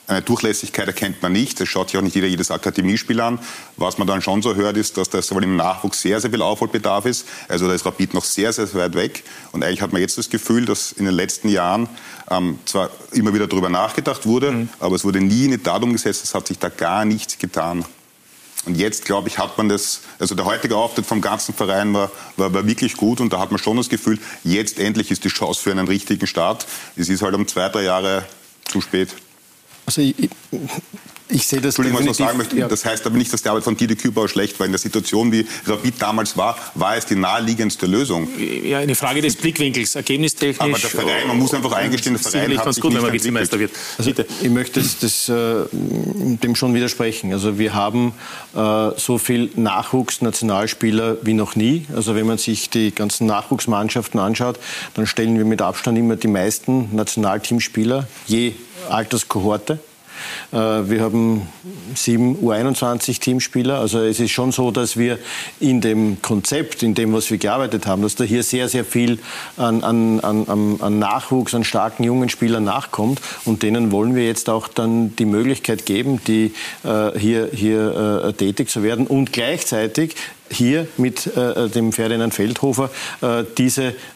L: Eine Durchlässigkeit erkennt man nicht. Es schaut sich auch nicht jeder jedes Akademiespiel an. Was man dann schon so hört, ist, dass da sowohl im Nachwuchs sehr, sehr viel Aufholbedarf ist. Also da ist Rapid noch sehr, sehr weit weg. Und eigentlich hat man jetzt das Gefühl, dass in den letzten Jahren ähm, zwar immer wieder darüber nachgedacht wurde, mhm. aber es wurde nie in die Tat umgesetzt. Es hat sich da gar nichts getan. Und jetzt, glaube ich, hat man das, also der heutige Auftritt vom ganzen Verein war, war, war wirklich gut und da hat man schon das Gefühl, jetzt endlich ist die Chance für einen richtigen Start. Es ist halt um zwei, drei Jahre zu spät.
A: Also ich, ich, ich sehe das
L: Entschuldigung, was ich
A: definitiv.
L: sagen möchte,
A: Ja.
L: Das heißt aber nicht, dass die Arbeit von Didi Kübauer schlecht war. In der Situation, wie Rapid damals war, war es die naheliegendste Lösung.
K: Ja, eine Frage des Blickwinkels, ergebnistechnisch.
L: Aber der Verein, man muss einfach eingestehen, der Verein hat
K: ganz
L: sich
K: gut,
L: nicht
K: wenn man Vizemeister wird.
A: Also ich möchte das, das, äh, dem schon widersprechen. Also wir haben äh, so viel Nachwuchsnationalspieler wie noch nie. Also wenn man sich die ganzen Nachwuchsmannschaften anschaut, dann stellen wir mit Abstand immer die meisten Nationalteamspieler je Alterskohorte. Wir haben sieben U einundzwanzig Teamspieler. Also es ist schon so, dass wir in dem Konzept, in dem, was wir gearbeitet haben, dass da hier sehr, sehr viel an, an, an, an Nachwuchs, an starken jungen Spielern nachkommt. Und denen wollen wir jetzt auch dann die Möglichkeit geben, die äh, hier, hier äh, tätig zu werden und gleichzeitig hier mit äh, dem Ferdinand Feldhofer äh, diese äh,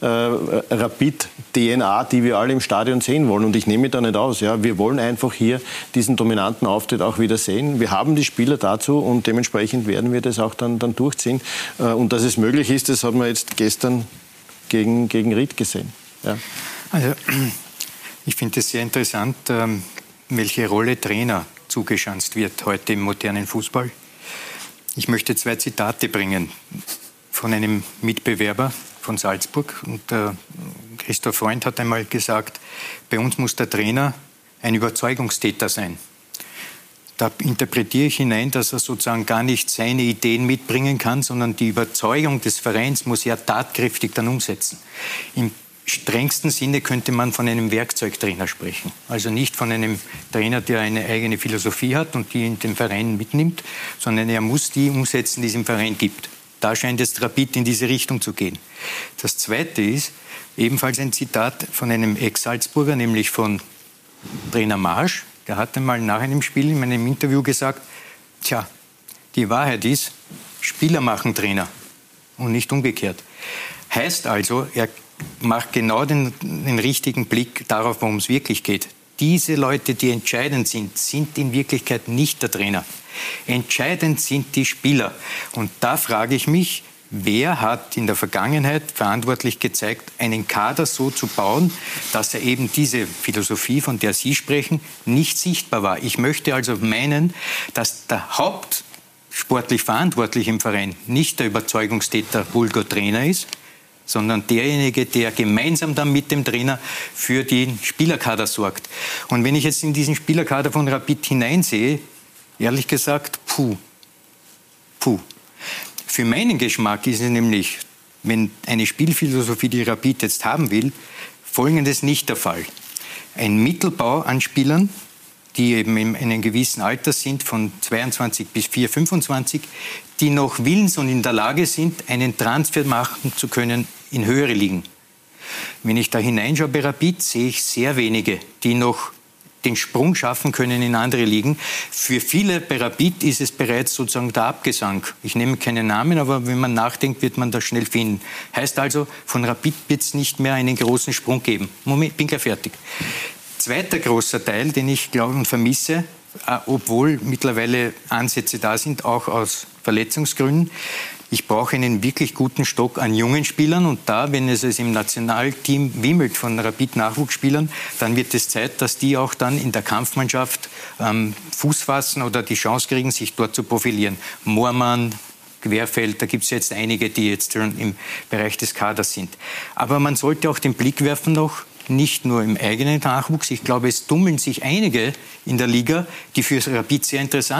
A: Rapid-D N A, die wir alle im Stadion sehen wollen. Und ich nehme mich da nicht aus. Ja. Wir wollen einfach hier diesen dominanten Auftritt auch wieder sehen. Wir haben die Spieler dazu und dementsprechend werden wir das auch dann, dann durchziehen. Äh, und dass es möglich ist, das haben wir jetzt gestern gegen, gegen Ried gesehen. Ja.
E: Also, ich finde es sehr interessant, ähm, welche Rolle Trainer zugeschanzt wird heute im modernen Fußball. Ich möchte zwei Zitate bringen von einem Mitbewerber von Salzburg. Und äh, Christoph Freund hat einmal gesagt, bei uns muss der Trainer ein Überzeugungstäter sein. Da interpretiere ich hinein, dass er sozusagen gar nicht seine Ideen mitbringen kann, sondern die Überzeugung des Vereins muss er tatkräftig dann umsetzen. Im strengsten Sinne könnte man von einem Werkzeugtrainer sprechen. Also nicht von einem Trainer, der eine eigene Philosophie hat und die in den Verein mitnimmt, sondern er muss die umsetzen, die es im Verein gibt. Da scheint es Rapid in diese Richtung zu gehen. Das Zweite ist ebenfalls ein Zitat von einem Ex-Salzburger, nämlich von Trainer Marsch. Der hat einmal nach einem Spiel in meinem Interview gesagt, tja, die Wahrheit ist, Spieler machen Trainer und nicht umgekehrt. Heißt also, er macht genau den, den richtigen Blick darauf, worum es wirklich geht. Diese Leute, die entscheidend sind, sind in Wirklichkeit nicht der Trainer. Entscheidend sind die Spieler. Und da frage ich mich, wer hat in der Vergangenheit verantwortlich gezeigt, einen Kader so zu bauen, dass er eben diese Philosophie, von der Sie sprechen, nicht sichtbar war. Ich möchte also meinen, dass der hauptsportlich Verantwortliche im Verein nicht der Überzeugungstäter Vulgo Trainer ist, sondern derjenige, der gemeinsam dann mit dem Trainer für den Spielerkader sorgt. Und wenn ich jetzt in diesen Spielerkader von Rapid hineinsehe, ehrlich gesagt, puh, puh. Für meinen Geschmack ist es nämlich, wenn eine Spielphilosophie, die Rapid jetzt haben will, Folgendes nicht der Fall. Ein Mittelbau an Spielern, die eben in einem gewissen Alter sind, von zweiundzwanzig bis vier, fünfundzwanzig, die noch willens und in der Lage sind, einen Transfer machen zu können in höhere Ligen. Wenn ich da hineinschaue bei Rapid, sehe ich sehr wenige, die noch den Sprung schaffen können in andere Ligen. Für viele bei Rapid ist es bereits sozusagen der Abgesang. Ich nehme keinen Namen, aber wenn man nachdenkt, wird man das schnell finden. Heißt also, von Rapid wird es nicht mehr einen großen Sprung geben. Moment, bin gleich fertig. Zweiter großer Teil, den ich glaube und vermisse, obwohl mittlerweile Ansätze da sind, auch aus Verletzungsgründen. Ich brauche einen wirklich guten Stock an jungen Spielern und da, wenn es es im Nationalteam wimmelt von Rapid-Nachwuchsspielern, dann wird es Zeit, dass die auch dann in der Kampfmannschaft ähm, Fuß fassen oder die Chance kriegen, sich dort zu profilieren. Moormann, Querfeld, da gibt es jetzt einige, die jetzt schon im Bereich des Kaders sind. Aber man sollte auch den Blick werfen noch, nicht nur im eigenen Nachwuchs. Ich glaube, es tummeln sich einige in der Liga, die für Rapid sehr interessant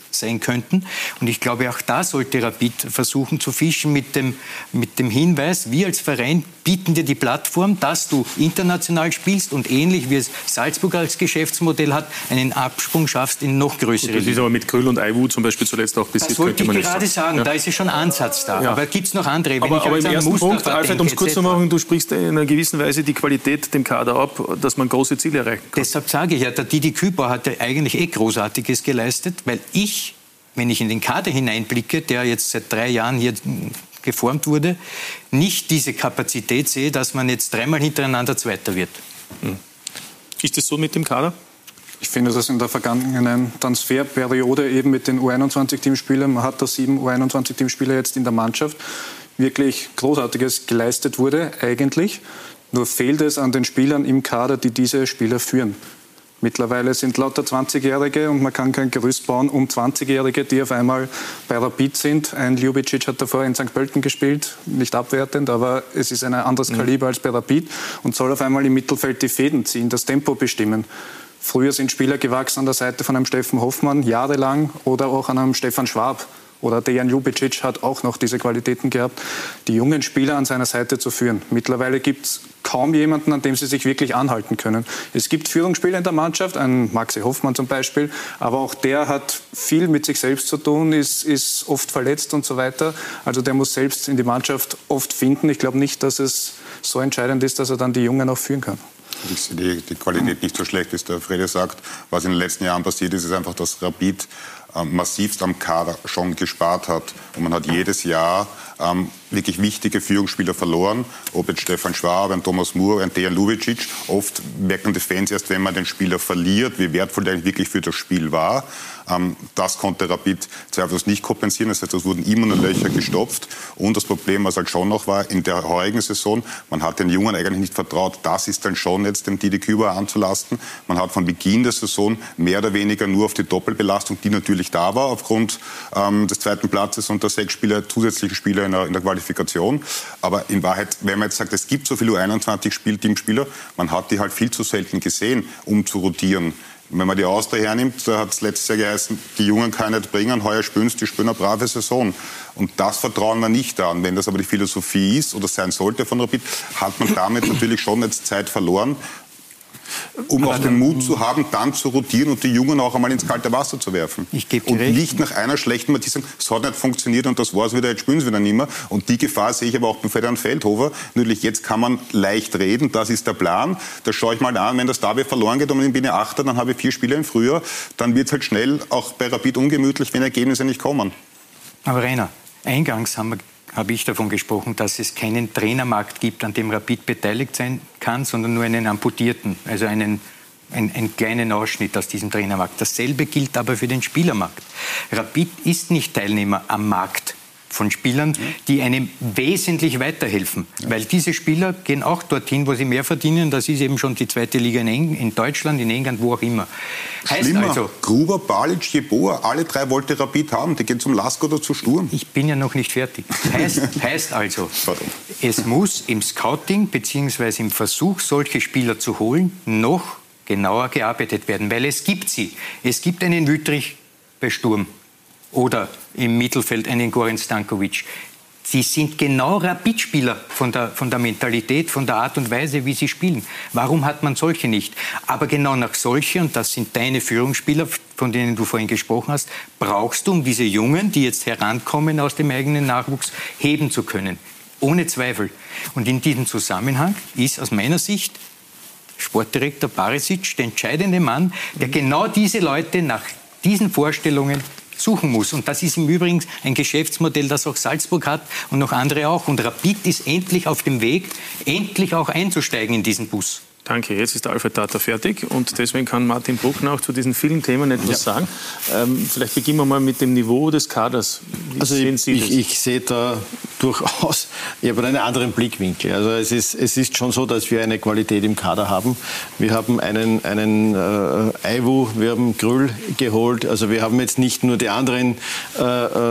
E: sein könnten. Und ich glaube, auch da sollte Rapid versuchen zu fischen mit dem, mit dem Hinweis, wir als Verein bieten dir die Plattform, dass du international spielst und ähnlich wie es Salzburg als Geschäftsmodell hat, einen Absprung schaffst in noch größere
K: Ligen. Das ist aber mit Krüll und Aiwu zum Beispiel zuletzt auch passiert.
E: Das wollte ich gerade sagen, ja. Da ist ja schon Ansatz da. Ja. Aber gibt es noch andere? Wenn
K: aber
E: ich
K: aber im ersten
E: Mustafa
K: Punkt, Alfred, um es kurz zu machen, du sprichst in einer gewissen Weise die Qualität dem Kader ab, dass man große Ziele erreichen kann.
E: Deshalb sage ich ja, der Didi Kübauer hat ja eigentlich eh Großartiges geleistet, weil ich, wenn ich in den Kader hineinblicke, der jetzt seit drei Jahren hier geformt wurde, nicht diese Kapazität sehe, dass man jetzt dreimal hintereinander Zweiter wird.
K: Hm. Ist das so mit dem Kader?
H: Ich finde, dass in der vergangenen Transferperiode eben mit den U einundzwanzig-Teamspielern, man hat da sieben U einundzwanzig-Teamspieler jetzt in der Mannschaft, wirklich Großartiges geleistet wurde, eigentlich. Nur fehlt es an den Spielern im Kader, die diese Spieler führen. Mittlerweile sind lauter zwanzigjährige und man kann kein Gerüst bauen um zwanzigjährige, die auf einmal bei Rapid sind. Ein Ljubicic hat davor in Sankt Pölten gespielt, nicht abwertend, aber es ist ein anderes Kaliber als bei Rapid und soll auf einmal im Mittelfeld die Fäden ziehen, das Tempo bestimmen. Früher sind Spieler gewachsen an der Seite von einem Steffen Hoffmann, jahrelang, oder auch an einem Stefan Schwab. Oder Dejan Ljubicic hat auch noch diese Qualitäten gehabt, die jungen Spieler an seiner Seite zu führen. Mittlerweile gibt es kaum jemanden, an dem sie sich wirklich anhalten können. Es gibt Führungsspieler in der Mannschaft, ein Maxi Hoffmann zum Beispiel, aber auch der hat viel mit sich selbst zu tun, ist, ist oft verletzt und so weiter. Also der muss selbst in die Mannschaft oft finden. Ich glaube nicht, dass es so entscheidend ist, dass er dann die Jungen auch führen kann.
L: Ich sehe die, die Qualität nicht so schlecht, wie es der Frede sagt. Was in den letzten Jahren passiert ist, ist einfach, dass Rapid äh, massivst am Kader schon gespart hat. Und man hat jedes Jahr ähm, wirklich wichtige Führungsspieler verloren. Ob jetzt Stefan Schwab, ein Thomas Moore, ein Dejan Ljubicic. Oft merken die Fans erst, wenn man den Spieler verliert, wie wertvoll der eigentlich wirklich für das Spiel war. Ähm, das konnte Rapid zweifellos nicht kompensieren. Das heißt, es wurden immer nur Löcher gestopft. Und das Problem, was halt schon noch war, in der heurigen Saison, man hat den Jungen eigentlich nicht vertraut. Das ist dann schon jetzt dem Didi Kübauer anzulasten. Man hat von Beginn der Saison mehr oder weniger nur auf die Doppelbelastung, die natürlich da war, aufgrund ähm, des zweiten Platzes und der sechs Spieler, zusätzliche Spieler in der, in der Qualifikation. Aber in Wahrheit, wenn man jetzt sagt, es gibt so viele U einundzwanzig-Teamspieler, man hat die halt viel zu selten gesehen, um zu rotieren. Wenn man die Austria hernimmt, da hat es letztes Jahr geheißen, die Jungen kann ich nicht bringen, heuer spielen sie, die spielen eine brave Saison. Und das vertrauen wir nicht an. Wenn das aber die Philosophie ist oder sein sollte von Rapid, hat man damit natürlich schon jetzt Zeit verloren, um auch den Mut zu haben, dann zu rotieren und die Jungen auch einmal ins kalte Wasser zu werfen.
E: Ich gebe dir
L: und
E: recht.
L: Nicht nach einer schlechten Partie sagen, es hat nicht funktioniert und das war es wieder, jetzt spielen sie wieder nicht mehr. Und die Gefahr sehe ich aber auch beim Ferdinand Feldhofer. Natürlich, jetzt kann man leicht reden, das ist der Plan. Das schaue ich mal an, wenn das Derby verloren geht und ich bin ja Achter, dann habe ich vier Spiele im Frühjahr, dann wird es halt schnell auch bei Rapid ungemütlich, wenn Ergebnisse nicht kommen.
E: Aber Rainer, eingangs haben wir habe ich davon gesprochen, dass es keinen Trainermarkt gibt, an dem Rapid beteiligt sein kann, sondern nur einen amputierten, also einen, einen, einen kleinen Ausschnitt aus diesem Trainermarkt. Dasselbe gilt aber für den Spielermarkt. Rapid ist nicht Teilnehmer am Markt von Spielern, die einem wesentlich weiterhelfen. Ja. Weil diese Spieler gehen auch dorthin, wo sie mehr verdienen. Das ist eben schon die zweite Liga in, Eng in Deutschland, in England, wo auch immer.
L: Heißt Schlimmer. Also, Gruber, Balic, Jeboa, alle drei wollte Rapid haben. Die gehen zum Lask oder zu Sturm.
E: Ich bin ja noch nicht fertig. Heißt, heißt also, es muss im Scouting bzw. im Versuch, solche Spieler zu holen, noch genauer gearbeitet werden. Weil es gibt sie. Es gibt einen Wüttrich bei Sturm. Oder im Mittelfeld einen Goran Stankovic. Sie sind genau Rapid-Spieler von der, von der Mentalität, von der Art und Weise, wie sie spielen. Warum hat man solche nicht? Aber genau nach solche, und das sind deine Führungsspieler, von denen du vorhin gesprochen hast, brauchst du, um diese Jungen, die jetzt herankommen aus dem eigenen Nachwuchs, heben zu können. Ohne Zweifel. Und in diesem Zusammenhang ist aus meiner Sicht Sportdirektor Barisic der entscheidende Mann, der genau diese Leute nach diesen Vorstellungen suchen muss. Und das ist im Übrigen ein Geschäftsmodell, das auch Salzburg hat und noch andere auch. Und Rapid ist endlich auf dem Weg, endlich auch einzusteigen in diesen Bus.
K: Danke, jetzt ist der Alfred Tata fertig und deswegen kann Martin Bruckner auch zu diesen vielen Themen etwas ja. sagen. Ähm, vielleicht beginnen wir mal mit dem Niveau des Kaders. Wie
A: also
K: sehen
A: ich,
K: Sie das?
A: ich, ich sehe da durchaus, ich habe einen anderen Blickwinkel. Also es ist, es ist schon so, dass wir eine Qualität im Kader haben. Wir haben einen, einen äh, Aiwu, wir haben Grüll geholt. Also wir haben jetzt nicht nur die anderen äh,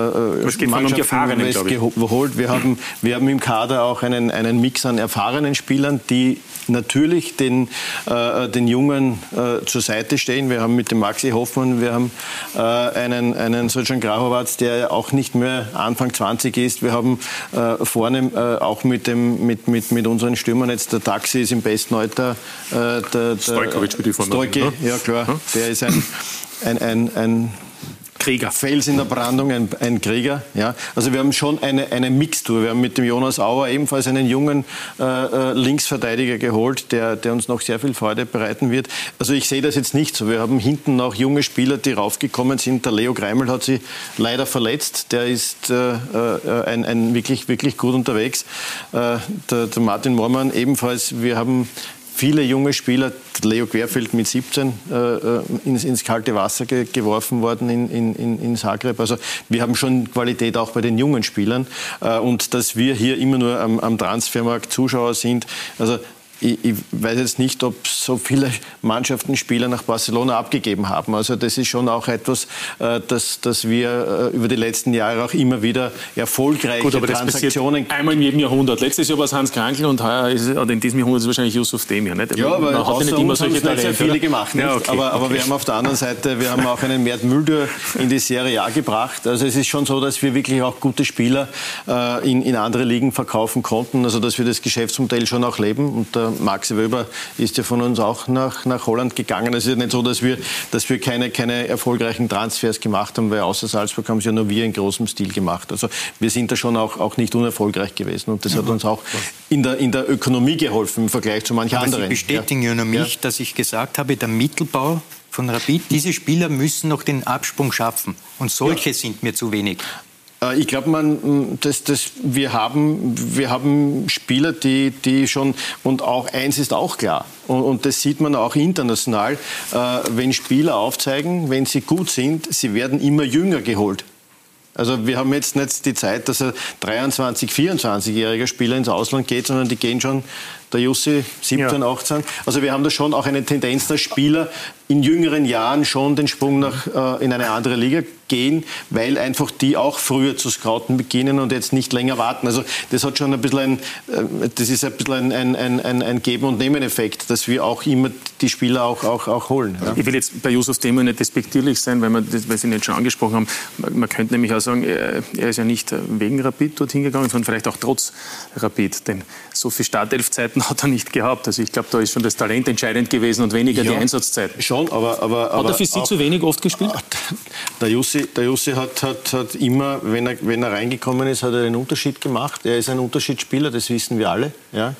K: es geht um die Erfahrenen, glaube ich.
A: geholt. Wir haben, wir haben im Kader auch einen, einen Mix an erfahrenen Spielern, die natürlich den, äh, den Jungen äh, zur Seite stehen. Wir haben mit dem Maxi Hoffmann, wir haben äh, einen, einen Srdjan Grahovac, der auch nicht mehr Anfang zwanzig ist. Wir haben äh, vorne äh, auch mit, dem, mit, mit, mit unseren Stürmern jetzt, der Taxi ist im besten Alter. Äh, der, der
K: Stojkovic spielt die vorne.
A: Stojki,
K: ne?
A: ja klar. Hm? Der ist ein, ein, ein, ein
K: Krieger.
A: Fels in der Brandung, ein, ein Krieger. Ja. Also wir haben schon eine, eine Mixtur. Wir haben mit dem Jonas Auer ebenfalls einen jungen äh, Linksverteidiger geholt, der, der uns noch sehr viel Freude bereiten wird. Also ich sehe das jetzt nicht so. Wir haben hinten noch junge Spieler, die raufgekommen sind. Der Leo Greimel hat sich leider verletzt. Der ist äh, äh, ein, ein wirklich, wirklich gut unterwegs. Äh, der, der Martin Moormann ebenfalls. Wir haben viele junge Spieler, Leo Querfeld mit siebzehn äh, ins, ins kalte Wasser ge geworfen worden in, in, in Zagreb. Also wir haben schon Qualität auch bei den jungen Spielern. Äh, und dass wir hier immer nur am, am Transfermarkt Zuschauer sind, also Ich, ich weiß jetzt nicht, ob so viele Mannschaften Spieler nach Barcelona abgegeben haben. Also das ist schon auch etwas, äh, das, das wir äh, über die letzten Jahre auch immer wieder erfolgreiche
K: Gut, aber das
A: Transaktionen...
K: passiert einmal in jedem Jahrhundert. Letztes Jahr war es Hans Krankl und heuer ist, oder in diesem Jahrhundert ist es wahrscheinlich Yusuf Demir. Nicht?
A: Ja, aber
K: man hat nicht immer solche
A: Talente, sehr viele gemacht. Nicht?
K: Ja, okay,
A: aber, aber
K: okay.
A: wir haben auf der anderen Seite, wir haben auch einen Mert Müldür in die Serie A gebracht. Also es ist schon so, dass wir wirklich auch gute Spieler äh, in, in andere Ligen verkaufen konnten. Also dass wir das Geschäftsmodell schon auch leben. Und der Maxi Wöber ist ja von uns auch nach, nach Holland gegangen. Es ist ja nicht so, dass wir, dass wir keine, keine erfolgreichen Transfers gemacht haben, weil außer Salzburg haben es ja nur wir in großem Stil gemacht. Also wir sind da schon auch, auch nicht unerfolgreich gewesen. Und das hat uns auch in der, in der Ökonomie geholfen im Vergleich zu manchen
E: Aber
A: anderen.
E: Sie bestätigen ja, ja nur mich, ja. dass ich gesagt habe, der Mittelbau von Rapid, diese Spieler müssen noch den Absprung schaffen. Und solche ja. sind mir zu wenig.
A: Ich glaube, man, das, das, wir, haben, wir haben Spieler, die, die schon, und auch eins ist auch klar, und, und das sieht man auch international, äh, wenn Spieler aufzeigen, wenn sie gut sind, sie werden immer jünger geholt. Also wir haben jetzt nicht die Zeit, dass ein dreiundzwanzig-, vierundzwanzigjähriger Spieler ins Ausland geht, sondern die gehen schon, der Jussi, siebzehn, ja. achtzehn. Also wir haben da schon auch eine Tendenz, dass Spieler in jüngeren Jahren schon den Sprung nach, äh, in eine andere Liga gehen, weil einfach die auch früher zu scouten beginnen und jetzt nicht länger warten. Also das hat schon ein bisschen ein, äh, das ist ein bisschen ein, ein, ein, ein Geben- und Nehmen-Effekt, dass wir auch immer die Spieler auch, auch, auch holen. Ja.
K: Ich will jetzt bei Yusuf Demir nicht despektierlich sein, weil, wir, weil Sie ihn jetzt schon angesprochen haben. Man, man könnte nämlich auch sagen, er, er ist ja nicht wegen Rapid dorthin gegangen, sondern vielleicht auch trotz Rapid. Denn so viele Startelf-Zeiten hat er nicht gehabt. Also ich glaube, da ist schon das Talent entscheidend gewesen und weniger ja, die Einsatzzeiten.
A: Schon, aber, aber,
K: hat
A: aber,
K: er für Sie
A: aber,
K: zu wenig oft gespielt?
A: Der Jussi, der Jussi hat, hat, hat immer, wenn er, wenn er reingekommen ist, hat er einen Unterschied gemacht. Er ist ein Unterschiedsspieler, das wissen wir alle. Ja?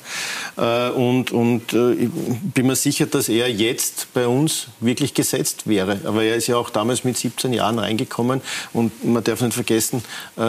A: Und, und ich bin mir sicher, dass er jetzt bei uns wirklich gesetzt wäre. Aber er ist ja auch damals mit siebzehn Jahren reingekommen. Und man darf nicht vergessen,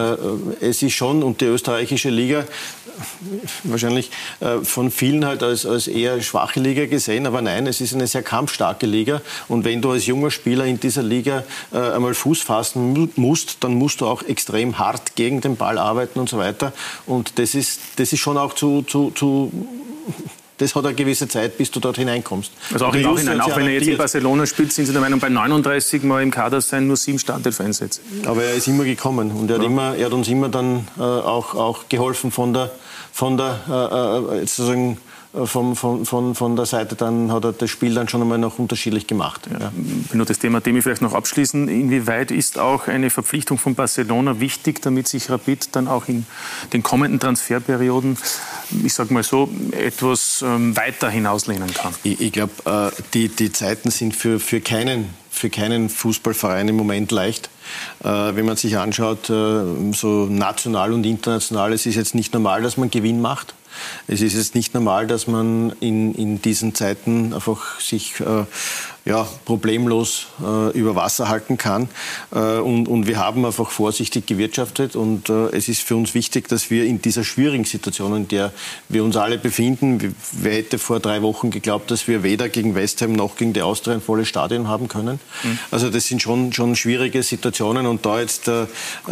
A: es ist schon, und die österreichische Liga, wahrscheinlich äh, von vielen halt als, als eher schwache Liga gesehen, aber nein, es ist eine sehr kampfstarke Liga und wenn du als junger Spieler in dieser Liga äh, einmal Fuß fassen musst, dann musst du auch extrem hart gegen den Ball arbeiten und so weiter und das ist, das ist schon auch zu, zu, zu das hat eine gewisse Zeit, bis du dort hineinkommst.
K: Also auch im Nachhinein, auch wenn er jetzt in Barcelona spielt, sind Sie der Meinung, bei neununddreißig Mal im Kader sein nur sieben Startelf-Einsätze.
A: Aber er ist immer gekommen und er hat, ja. immer, er hat uns immer dann äh, auch, auch geholfen von der, von der äh, sozusagen Von, von, von, von der Seite, dann hat er das Spiel dann schon einmal noch unterschiedlich gemacht. Ja.
K: Ja. Wenn wir das Thema Demi vielleicht noch abschließen, inwieweit ist auch eine Verpflichtung von Barcelona wichtig, damit sich Rapid dann auch in den kommenden Transferperioden, ich sage mal so, etwas ähm, weiter hinauslehnen kann?
A: Ich, ich glaube, äh, die, die Zeiten sind für, für keinen für keinen Fußballverein im Moment leicht. Äh, wenn man sich anschaut, äh, so national und international, es ist jetzt nicht normal, dass man Gewinn macht. Es ist jetzt nicht normal, dass man in, in diesen Zeiten einfach sich äh, ja, problemlos äh, über Wasser halten kann. Äh, und, und wir haben einfach vorsichtig gewirtschaftet. Und äh, es ist für uns wichtig, dass wir in dieser schwierigen Situation, in der wir uns alle befinden, wer hätte vor drei Wochen geglaubt, dass wir weder gegen West Ham noch gegen die Austria ein volles Stadion haben können. Mhm. Also das sind schon, schon schwierige Situationen. Und da jetzt äh,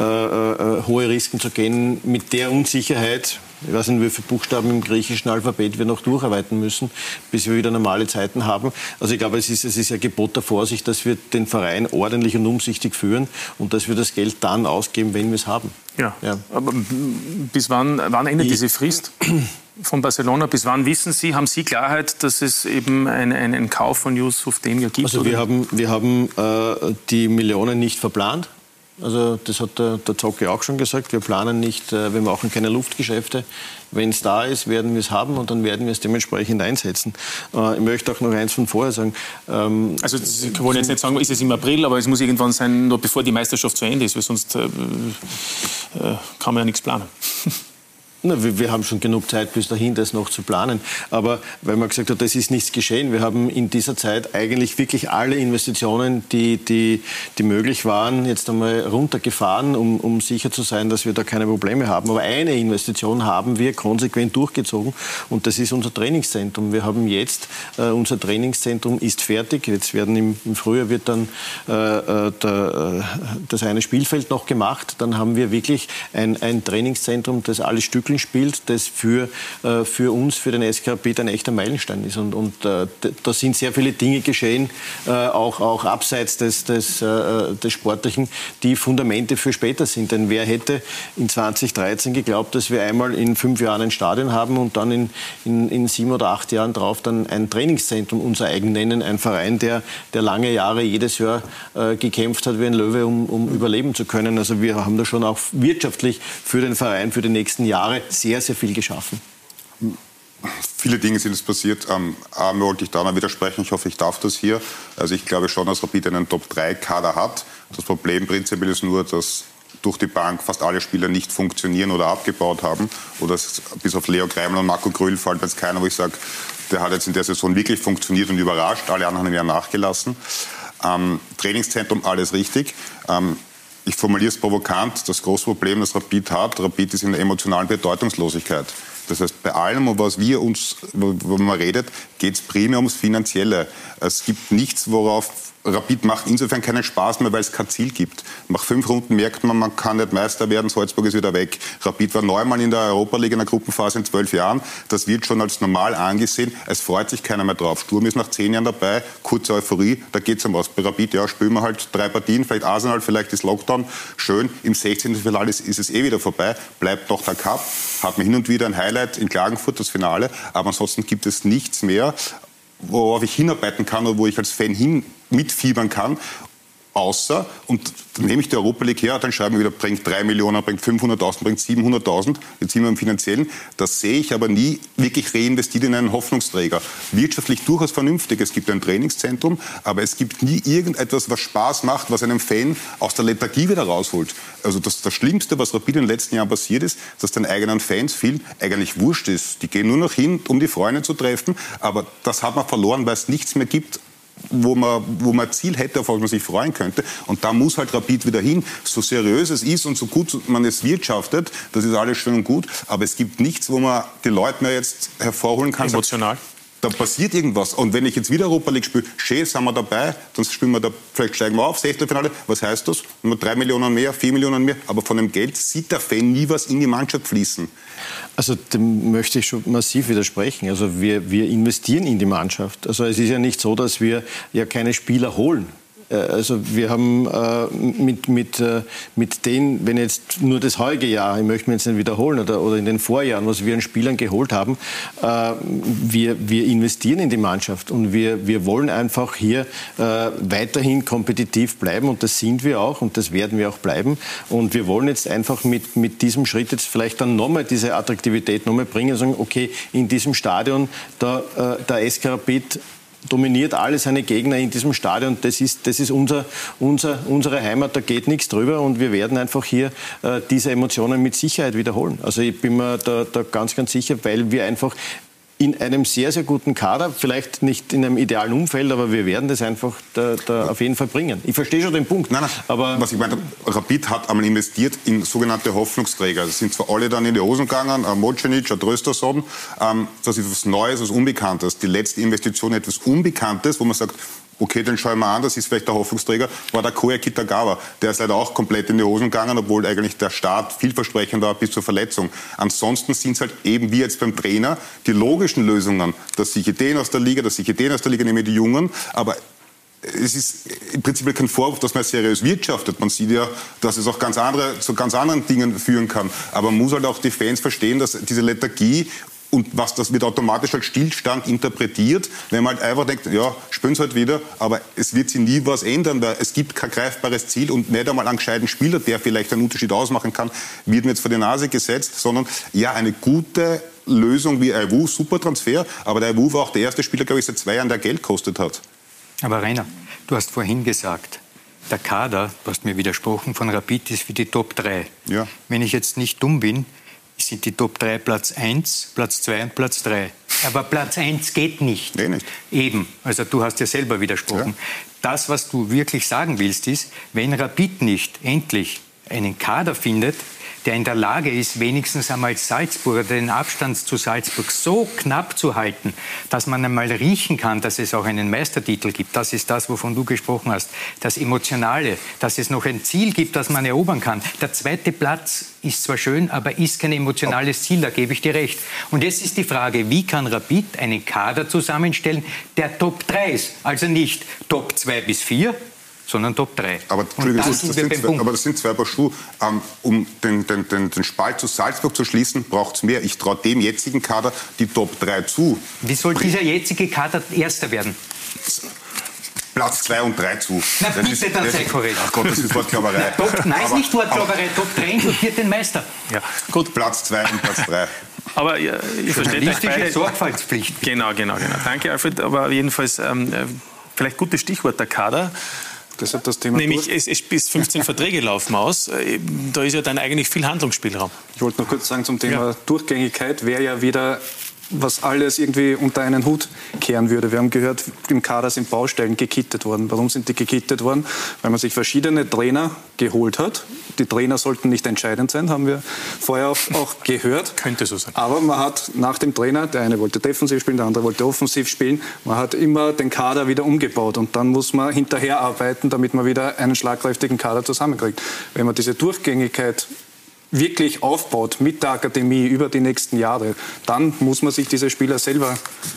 A: äh, hohe Risiken zu gehen mit der Unsicherheit, ich weiß nicht, wie viele Buchstaben im griechischen Alphabet wir noch durcharbeiten müssen, bis wir wieder normale Zeiten haben. Also ich glaube, es ist, es ist ein Gebot der Vorsicht, dass wir den Verein ordentlich und umsichtig führen und dass wir das Geld dann ausgeben, wenn wir es haben.
K: Ja, ja. Aber bis wann, wann endet ich, diese Frist von Barcelona? Bis wann wissen Sie, haben Sie Klarheit, dass es eben einen, einen Kauf von Yusuf Demir gibt?
A: Also wir oder? haben, wir haben äh, die Millionen nicht verplant. Also das hat der, der Zocke auch schon gesagt. Wir planen nicht, äh, wir machen keine Luftgeschäfte. Wenn es da ist, werden wir es haben und dann werden wir es dementsprechend einsetzen. Äh, ich möchte auch noch eins von vorher sagen. Ähm,
K: also Sie wollen jetzt nicht sagen, ist es im April, aber es muss irgendwann sein, noch bevor die Meisterschaft zu Ende ist, weil sonst äh, äh, kann man ja nichts planen.
A: Na, wir, wir haben schon genug Zeit bis dahin, das noch zu planen. Aber weil man gesagt hat, das ist nichts geschehen. Wir haben in dieser Zeit eigentlich wirklich alle Investitionen, die, die, die möglich waren, jetzt einmal runtergefahren, um, um sicher zu sein, dass wir da keine Probleme haben. Aber eine Investition haben wir konsequent durchgezogen und das ist unser Trainingszentrum. Wir haben jetzt, äh, unser Trainingszentrum ist fertig. Jetzt werden im, im Frühjahr wird dann äh, der, das eine Spielfeld noch gemacht. Dann haben wir wirklich ein, ein Trainingszentrum, das alle Stücke spielt, das für, äh, für uns, für den S K Rapid ein echter Meilenstein ist. Und, und äh, da sind sehr viele Dinge geschehen, äh, auch, auch abseits des, des, äh, des Sportlichen, die Fundamente für später sind. Denn wer hätte in zwanzig dreizehn geglaubt, dass wir einmal in fünf Jahren ein Stadion haben und dann in, in, in sieben oder acht Jahren drauf dann ein Trainingszentrum unser eigen nennen, ein Verein, der, der lange Jahre jedes Jahr äh, gekämpft hat wie ein Löwe, um, um überleben zu können. Also wir haben da schon auch wirtschaftlich für den Verein für die nächsten Jahre sehr, sehr viel geschaffen.
L: Viele Dinge sind es passiert. Ähm, einmal wollte ich da noch widersprechen. Ich hoffe, ich darf das hier. Also ich glaube schon, dass Rapid einen Top drei Kader hat. Das Problem prinzipiell ist nur, dass durch die Bank fast alle Spieler nicht funktionieren oder abgebaut haben. Oder bis auf Leo Greimel und Marco Grüll fällt jetzt keiner, wo ich sage, der hat jetzt in der Saison wirklich funktioniert und überrascht. Alle anderen haben ja nachgelassen. Ähm, Trainingszentrum, alles richtig. Ähm, Ich formuliere es provokant, das große Problem, das Rapid hat, Rapid ist in der emotionalen Bedeutungslosigkeit. Das heißt, bei allem, um was wir uns, wo man redet, geht es primär ums Finanzielle. Es gibt nichts, worauf Rapid macht insofern keinen Spaß mehr, weil es kein Ziel gibt. Nach fünf Runden merkt man, man kann nicht Meister werden, Salzburg ist wieder weg. Rapid war neunmal in der Europa League in der Gruppenphase in zwölf Jahren. Das wird schon als normal angesehen. Es freut sich keiner mehr drauf. Sturm ist nach zehn Jahren dabei, kurze Euphorie, da geht es um was. Bei Rapid, ja, spielen wir halt drei Partien, vielleicht Arsenal, vielleicht ist Lockdown. Schön, im sechzehnten Finale ist, ist es eh wieder vorbei, bleibt noch der Cup. Hat man hin und wieder ein Highlight in Klagenfurt, das Finale, aber ansonsten gibt es nichts mehr, worauf ich hinarbeiten kann oder wo ich als Fan hin mitfiebern kann, außer, und dann nehme ich die Europa League her, dann schreiben wir wieder, bringt drei Millionen, bringt fünfhunderttausend, bringt siebenhunderttausend, jetzt sind wir im Finanziellen. Das sehe ich aber nie wirklich reinvestiert in einen Hoffnungsträger. Wirtschaftlich durchaus vernünftig, es gibt ein Trainingszentrum, aber es gibt nie irgendetwas, was Spaß macht, was einem Fan aus der Lethargie wieder rausholt. Also das, das Schlimmste, was Rapid in den letzten Jahren passiert ist, dass den eigenen Fans viel eigentlich wurscht ist. Die gehen nur noch hin, um die Freunde zu treffen, aber das hat man verloren, weil es nichts mehr gibt, wo man, wo man ein Ziel hätte, auf was man sich freuen könnte. Und da muss halt Rapid wieder hin. So seriös es ist und so gut man es wirtschaftet, das ist alles schön und gut. Aber es gibt nichts, wo man die Leute mehr jetzt hervorholen kann.
K: Emotional.
L: Da passiert irgendwas. Und wenn ich jetzt wieder Europa League spiele, schön, sind wir dabei, dann spielen wir da, vielleicht steigen wir auf, Sechzehntelfinale. Was heißt das? Nur drei Millionen mehr, vier Millionen mehr. Aber von dem Geld sieht der Fan nie was in die Mannschaft fließen.
A: Also dem möchte ich schon massiv widersprechen. Also wir, wir investieren in die Mannschaft. Also es ist ja nicht so, dass wir ja keine Spieler holen. Also wir haben äh, mit, mit, äh, mit den, wenn jetzt nur das heutige Jahr, ich möchte mir jetzt nicht wiederholen, oder, oder in den Vorjahren, was wir an Spielern geholt haben, äh, wir, wir investieren in die Mannschaft und wir, wir wollen einfach hier äh, weiterhin kompetitiv bleiben und das sind wir auch und das werden wir auch bleiben und wir wollen jetzt einfach mit, mit diesem Schritt jetzt vielleicht dann nochmal diese Attraktivität nochmal bringen und sagen, okay, in diesem Stadion, da, äh, der S K Rapid dominiert alle seine Gegner in diesem Stadion. Das ist, das ist unser, unser, unsere Heimat, da geht nichts drüber und wir werden einfach hier äh, diese Emotionen mit Sicherheit wiederholen. Also ich bin mir da, da ganz, ganz sicher, weil wir einfach in einem sehr, sehr guten Kader, vielleicht nicht in einem idealen Umfeld, aber wir werden das einfach da, da auf jeden Fall bringen. Ich verstehe schon den Punkt.
L: Nein, nein,
A: aber
L: was ich meine, Rapid hat einmal investiert in sogenannte Hoffnungsträger. Das sind zwar alle dann in die Hosen gegangen, ein Mocenic, ein Trösterson, ähm, das ist was Neues, was Unbekanntes. Die letzte Investition etwas Unbekanntes, wo man sagt, okay, den schauen wir an, das ist vielleicht der Hoffnungsträger, war der Koya Kitagawa. Der ist leider auch komplett in die Hosen gegangen, obwohl eigentlich der Start vielversprechend war bis zur Verletzung. Ansonsten sind es halt eben wie jetzt beim Trainer die logischen Lösungen, dass ich den aus der Liga, dass ich den aus der Liga nehme, die Jungen, aber es ist im Prinzip kein Vorwurf, dass man seriös wirtschaftet. Man sieht ja, dass es auch ganz andere, zu ganz anderen Dingen führen kann. Aber man muss halt auch die Fans verstehen, dass diese Lethargie und was das wird automatisch als Stillstand interpretiert, wenn man halt einfach denkt, ja, spielen sie halt wieder, aber es wird sich nie was ändern, weil es gibt kein greifbares Ziel und nicht einmal einen gescheiten Spieler, der vielleicht einen Unterschied ausmachen kann, wird mir jetzt vor die Nase gesetzt, sondern ja, eine gute Lösung wie Aiwu, super Transfer, aber der Aiwu war auch der erste Spieler, glaube ich, seit zwei Jahren, der Geld gekostet hat.
E: Aber Rainer, du hast vorhin gesagt, der Kader, du hast mir widersprochen, von Rapid ist für die Top drei.
L: Ja.
E: Wenn ich jetzt nicht dumm bin, sind die Top drei Platz eins, Platz zwei und Platz drei. Aber Platz eins geht nicht.
L: Nee, nicht.
E: Eben, also du hast ja selber widersprochen. Ja. Das, was du wirklich sagen willst, ist, wenn Rapid nicht endlich einen Kader findet, der in der Lage ist, wenigstens einmal Salzburg, den Abstand zu Salzburg so knapp zu halten, dass man einmal riechen kann, dass es auch einen Meistertitel gibt. Das ist das, wovon du gesprochen hast. Das Emotionale, dass es noch ein Ziel gibt, das man erobern kann. Der zweite Platz ist zwar schön, aber ist kein emotionales Ziel, da gebe ich dir recht. Und jetzt ist die Frage, wie kann Rapid einen Kader zusammenstellen, der Top drei ist? Also nicht Top zwei bis vier, sondern Top drei.
L: Aber, das, das, das sind zwei, aber das sind zwei Paar Schuhe. Ähm, um den, den, den, den Spalt zu Salzburg zu schließen, braucht es mehr. Ich traue dem jetzigen Kader die Top drei zu.
E: Wie soll dieser jetzige Kader Erster werden?
L: Platz zwei und drei zu.
E: Na
L: das
E: bitte,
L: ist,
E: dann
L: das,
E: sei korrekt.
L: Ach Gott, das ist Wortklauberei.
E: Top, nein, ist nicht Wortklauberei. Top drei inkludiert den Meister.
L: Ja, gut. Platz zwei und Platz drei.
K: Aber ja, ich verstehe euch beide.
E: Sorgfaltspflicht.
K: Genau, genau, genau. Danke, Alfred. Aber jedenfalls, ähm, vielleicht gutes Stichwort, der Kader.
H: Deshalb das Thema
K: Nämlich, es, es bis fünfzehn Verträge laufen aus. Da ist ja dann eigentlich viel Handlungsspielraum.
H: Ich wollte noch kurz sagen zum Thema
K: ja.
H: Durchgängigkeit, wäre ja wieder, was alles irgendwie unter einen Hut kehren würde. Wir haben gehört, im Kader sind Baustellen gekittet worden. Warum sind die gekittet worden? Weil man sich verschiedene Trainer geholt hat. Die Trainer sollten nicht entscheidend sein, haben wir vorher auch gehört.
K: Könnte so sein.
H: Aber man hat nach dem Trainer, der eine wollte defensiv spielen, der andere wollte offensiv spielen, man hat immer den Kader wieder umgebaut. Und dann muss man hinterher arbeiten, damit man wieder einen schlagkräftigen Kader zusammenkriegt. Wenn man diese Durchgängigkeit wirklich aufbaut mit der Akademie über die nächsten Jahre, dann muss man sich diese Spieler selber...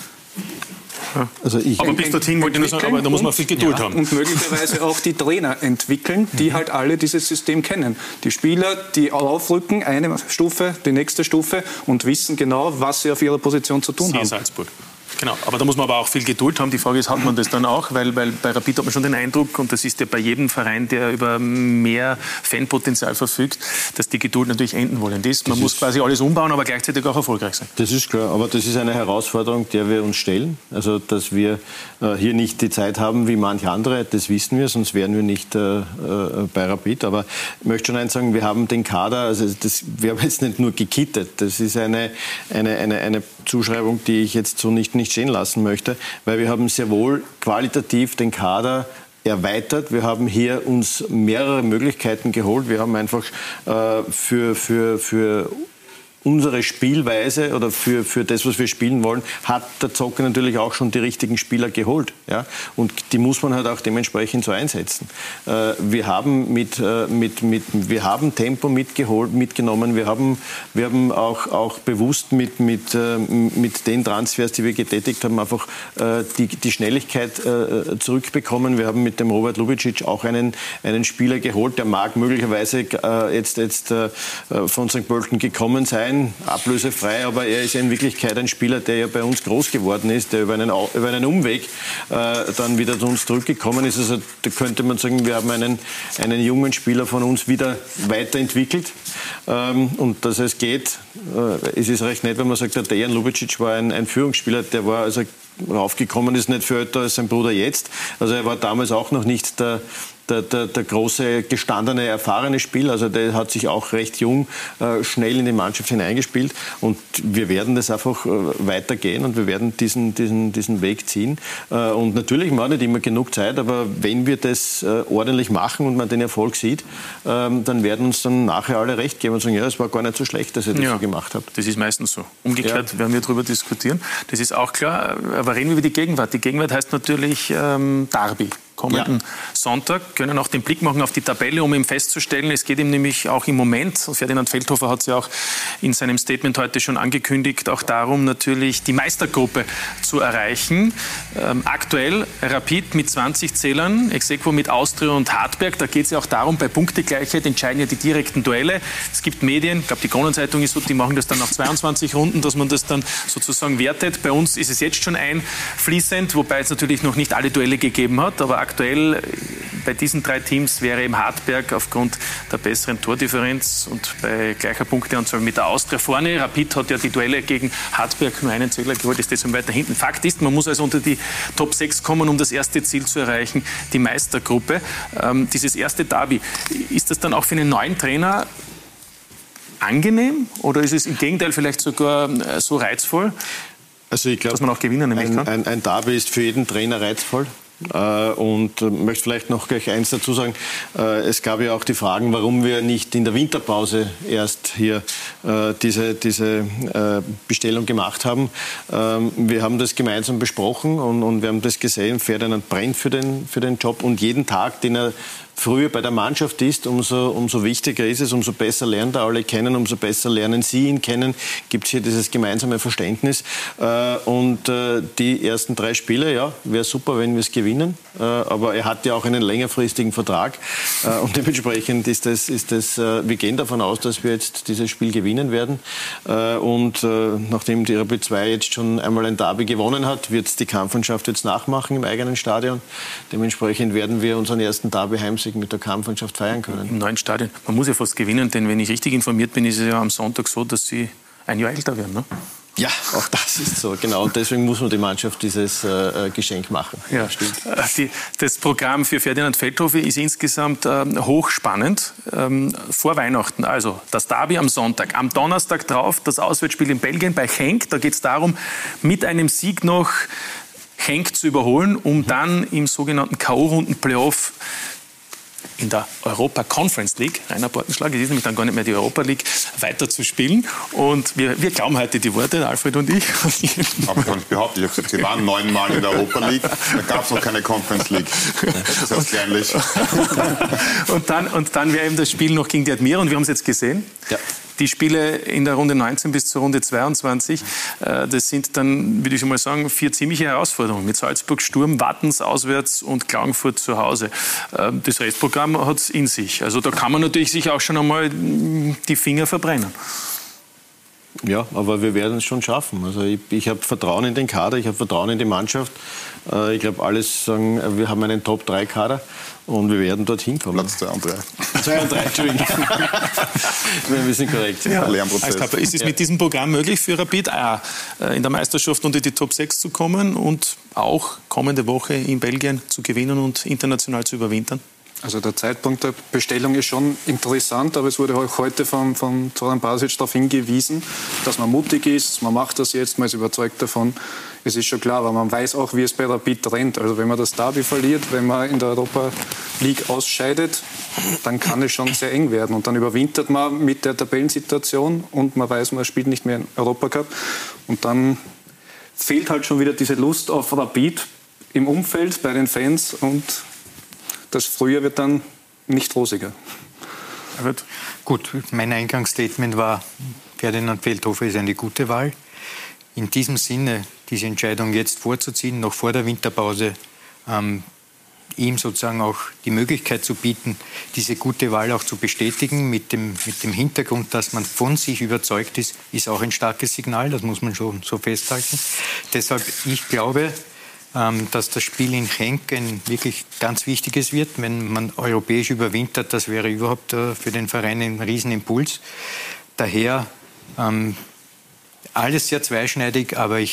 A: Also ich
K: aber bis dorthin wollte ich nur sagen, aber da muss man viel Geduld
H: ja,
K: haben.
H: Und möglicherweise auch die Trainer entwickeln, die mhm. halt alle dieses System kennen. Die Spieler, die aufrücken, eine Stufe, die nächste Stufe und wissen genau, was sie auf ihrer Position zu tun
K: Sie
H: haben.
K: Salzburg. Genau, aber da muss man aber auch viel Geduld haben. Die Frage ist, hat man das dann auch? Weil, weil bei Rapid hat man schon den Eindruck, und das ist ja bei jedem Verein, der über mehr Fanpotenzial verfügt, dass die Geduld natürlich enden wollend ist. Man das muss ist quasi alles umbauen, aber gleichzeitig auch erfolgreich sein.
A: Das ist klar, aber das ist eine Herausforderung, der wir uns stellen. Also, dass wir äh, hier nicht die Zeit haben wie manche andere, das wissen wir, sonst wären wir nicht äh, äh, bei Rapid. Aber ich möchte schon eins sagen, wir haben den Kader, also das, wir haben jetzt nicht nur gekittet. Das ist eine, eine, eine, eine Zuschreibung, die ich jetzt so nicht, nicht stehen lassen möchte, weil wir haben sehr wohl qualitativ den Kader erweitert. Wir haben hier uns mehrere Möglichkeiten geholt. Wir haben einfach äh, für, für, für unsere Spielweise oder für, für das, was wir spielen wollen, hat der Zocker natürlich auch schon die richtigen Spieler geholt. Ja? Und die muss man halt auch dementsprechend so einsetzen. Äh, wir haben mit, äh, mit, mit, wir haben Tempo mitgeholt, mitgenommen. Wir haben, wir haben auch, auch bewusst mit, mit, äh, mit den Transfers, die wir getätigt haben, einfach äh, die, die Schnelligkeit äh, zurückbekommen. Wir haben mit dem Robert Lubicic auch einen, einen Spieler geholt, der mag möglicherweise äh, jetzt, jetzt äh, von Sankt Pölten gekommen sein, ablösefrei, aber er ist in Wirklichkeit ein Spieler, der ja bei uns groß geworden ist, der über einen, über einen Umweg äh, dann wieder zu uns zurückgekommen ist. Also da könnte man sagen, wir haben einen, einen jungen Spieler von uns wieder weiterentwickelt. Ähm, und dass es geht, äh, es ist recht nett, wenn man sagt, der Dejan Lubicic war ein, ein Führungsspieler, der war also raufgekommen ist, nicht viel älter als sein Bruder jetzt. Also er war damals auch noch nicht der, der, der, der große, gestandene, erfahrene Spieler. Also der hat sich auch recht jung äh, schnell in die Mannschaft hineingespielt. Und wir werden das einfach äh, weitergehen und wir werden diesen, diesen, diesen Weg ziehen. Äh, und natürlich haben wir nicht immer genug Zeit, aber wenn wir das äh, ordentlich machen und man den Erfolg sieht, äh, dann werden uns dann nachher alle recht geben und sagen, ja, es war gar nicht so schlecht, dass ihr das
K: ja,
A: so gemacht habt.
K: Das ist meistens so. Umgekehrt
A: ja.
K: werden wir darüber diskutieren. Das ist auch klar. Aber reden wir über die Gegenwart. Die Gegenwart heißt natürlich ähm, Derby. Kommenden ja. Sonntag, können auch den Blick machen auf die Tabelle, um eben festzustellen, es geht ihm nämlich auch im Moment, Ferdinand Feldhofer hat es ja auch in seinem Statement heute schon angekündigt, auch darum natürlich die Meistergruppe zu erreichen. Ähm, aktuell Rapid mit zwanzig Zählern, ex aequo mit Austria und Hartberg, da geht es ja auch darum, bei Punktegleichheit entscheiden ja die direkten Duelle. Es gibt Medien, ich glaube die Kronenzeitung ist so, die machen das dann nach zweiundzwanzig Runden, dass man das dann sozusagen wertet. Bei uns ist es jetzt schon einfließend, wobei es natürlich noch nicht alle Duelle gegeben hat, aber aktuell bei diesen drei Teams wäre eben Hartberg aufgrund der besseren Tordifferenz und bei gleicher Punkteanzahl mit der Austria vorne. Rapid hat ja die Duelle gegen Hartberg nur einen Zähler geholt, ist deswegen weiter hinten. Fakt ist, man muss also unter die Top sechs kommen, um das erste Ziel zu erreichen, die Meistergruppe. Ähm, dieses erste Derby, ist das dann auch für einen neuen Trainer angenehm oder ist es im Gegenteil vielleicht sogar äh, so reizvoll,
A: also ich glaub,
K: dass man auch gewinnen nämlich kann?
A: Ein, ein Derby ist für jeden Trainer reizvoll. Und ich möchte vielleicht noch gleich eins dazu sagen. Es gab ja auch die Fragen, warum wir nicht in der Winterpause erst hier diese, diese Bestellung gemacht haben. Wir haben das gemeinsam besprochen und, und wir haben das gesehen. Ferdinand brennt für den, für den Job und jeden Tag, den er früher bei der Mannschaft ist, umso, umso wichtiger ist es, umso besser lernt er alle kennen, umso besser lernen Sie ihn kennen, gibt es hier dieses gemeinsame Verständnis. Äh, und äh, die ersten drei Spiele, ja, wäre super, wenn wir es gewinnen, äh, aber er hat ja auch einen längerfristigen Vertrag äh, und dementsprechend ist das, ist das äh, wir gehen davon aus, dass wir jetzt dieses Spiel gewinnen werden äh, und äh, nachdem die Rapid zwei jetzt schon einmal ein Derby gewonnen hat, wird es die Kampfmannschaft jetzt nachmachen im eigenen Stadion. Dementsprechend werden wir unseren ersten Derby Heimsieg mit der Kampfmannschaft feiern können.
K: Im neuen Stadion. Man muss ja fast gewinnen, denn wenn ich richtig informiert bin, ist es ja am Sonntag so, dass Sie ein Jahr älter werden, ne?
A: Ja, auch das ist so, genau. Und deswegen muss man die Mannschaft dieses äh, Geschenk machen.
K: Ja, stimmt. Die, das Programm für Ferdinand Feldhofer ist insgesamt äh, hochspannend. Ähm, vor Weihnachten, also das Derby am Sonntag. Am Donnerstag drauf das Auswärtsspiel in Belgien bei Genk. Da geht es darum, mit einem Sieg noch Genk zu überholen, um dann im sogenannten K O-Runden-Playoff in der Europa Conference League, Rainer Bortenschlag, es ist nämlich dann gar nicht mehr die Europa League, weiter zu spielen. Und wir, wir glauben heute die Worte, Alfred und ich.
L: Aber ich kann nicht behaupten, ich habe gesagt, Sie waren neunmal in der Europa League, da gab es noch keine Conference League. Das ist kleinlich.
K: Und dann, und dann wäre eben das Spiel noch gegen die Admira und wir haben es jetzt gesehen. Ja. Die Spiele in der Runde neunzehn bis zur Runde zweiundzwanzig, äh, das sind dann, würde ich mal sagen, vier ziemliche Herausforderungen. Mit Salzburg, Sturm, Wattens auswärts und Klagenfurt zu Hause. Äh, das Restprogramm hat es in sich. Also da kann man natürlich sich auch schon einmal die Finger verbrennen.
A: Ja, aber wir werden es schon schaffen. Also ich, ich habe Vertrauen in den Kader, ich habe Vertrauen in die Mannschaft. Äh, ich glaube, alles sagen, wir haben einen Top drei Kader und wir werden dorthin kommen.
L: Platz zwei und drei.
A: zwei und drei, Entschuldigung. Wir sind korrekt.
K: Ja. Lernprozess. Ist es ja. mit diesem Programm möglich für Rapid auch in der Meisterschaft unter die Top sechs zu kommen und auch kommende Woche in Belgien zu gewinnen und international zu überwintern?
H: Also der Zeitpunkt der Bestellung ist schon interessant, aber es wurde auch heute von, von Zoran Basic darauf hingewiesen, dass man mutig ist, man macht das jetzt, man ist überzeugt davon. Es ist schon klar, aber man weiß auch, wie es bei Rapid rennt. Also wenn man das Derby verliert, wenn man in der Europa League ausscheidet, dann kann es schon sehr eng werden. Und dann überwintert man mit der Tabellensituation und man weiß, man spielt nicht mehr im Europacup. Und dann fehlt halt schon wieder diese Lust auf Rapid im Umfeld, bei den Fans und das Frühjahr wird dann nicht rosiger.
E: Gut, mein Eingangsstatement war, Ferdinand Feldhofer ist eine gute Wahl. In diesem Sinne, diese Entscheidung jetzt vorzuziehen, noch vor der Winterpause, ähm, ihm sozusagen auch die Möglichkeit zu bieten, diese gute Wahl auch zu bestätigen, mit dem, mit dem Hintergrund, dass man von sich überzeugt ist, ist auch ein starkes Signal, das muss man schon so festhalten. Deshalb, ich glaube, dass das Spiel in Genk ein wirklich ganz wichtiges wird. Wenn man europäisch überwintert, das wäre überhaupt für den Verein ein Riesenimpuls. Daher ähm, alles sehr zweischneidig, aber ich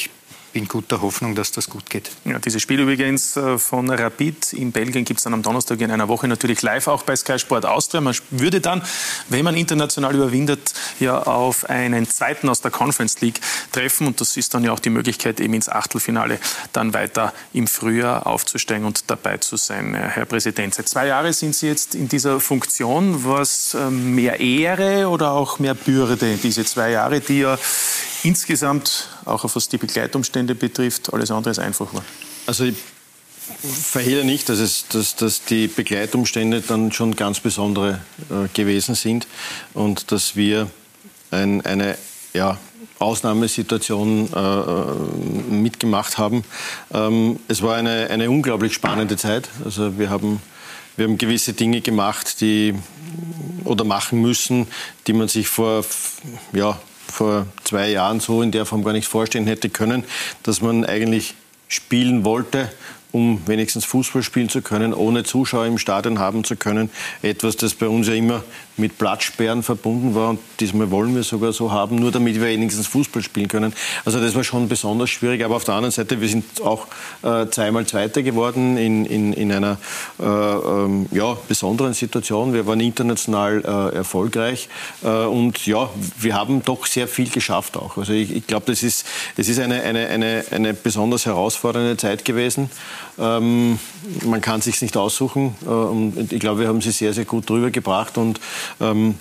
E: bin guter Hoffnung, dass das gut geht.
K: Ja, dieses Spiel übrigens von Rapid in Belgien gibt es dann am Donnerstag in einer Woche natürlich live auch bei Sky Sport Austria. Man würde dann, wenn man international überwindet, ja auf einen zweiten aus der Conference League treffen und das ist dann ja auch die Möglichkeit, eben ins Achtelfinale dann weiter im Frühjahr aufzusteigen und dabei zu sein. Herr Präsident, seit zwei Jahren sind Sie jetzt in dieser Funktion. Was mehr Ehre oder auch mehr Bürde, diese zwei Jahre, die ja insgesamt, auch was die Begleitumstände betrifft, alles andere als einfach war?
A: Also ich verhehle nicht, dass, es, dass, dass die Begleitumstände dann schon ganz besondere äh, gewesen sind und dass wir ein, eine ja, Ausnahmesituation äh, mitgemacht haben. Ähm, es war eine, eine unglaublich spannende Zeit. Also wir haben, wir haben gewisse Dinge gemacht, die oder machen müssen, die man sich vor ja, vor zwei Jahren so in der Form gar nicht vorstellen hätte können, dass man eigentlich spielen wollte, um wenigstens Fußball spielen zu können, ohne Zuschauer im Stadion haben zu können. Etwas, das bei uns ja immer mit Platzsperren verbunden war und diesmal wollen wir sogar so haben, nur damit wir wenigstens Fußball spielen können. Also das war schon besonders schwierig, aber auf der anderen Seite, wir sind auch äh, zweimal Zweiter geworden in, in, in einer äh, ähm, ja, besonderen Situation. Wir waren international äh, erfolgreich äh, und ja, wir haben doch sehr viel geschafft auch. Also ich, ich glaube, das ist, das ist eine, eine, eine, eine besonders herausfordernde Zeit gewesen. Ähm, man kann es sich nicht aussuchen äh, und ich glaube, wir haben sie sehr, sehr gut drüber gebracht und ähm,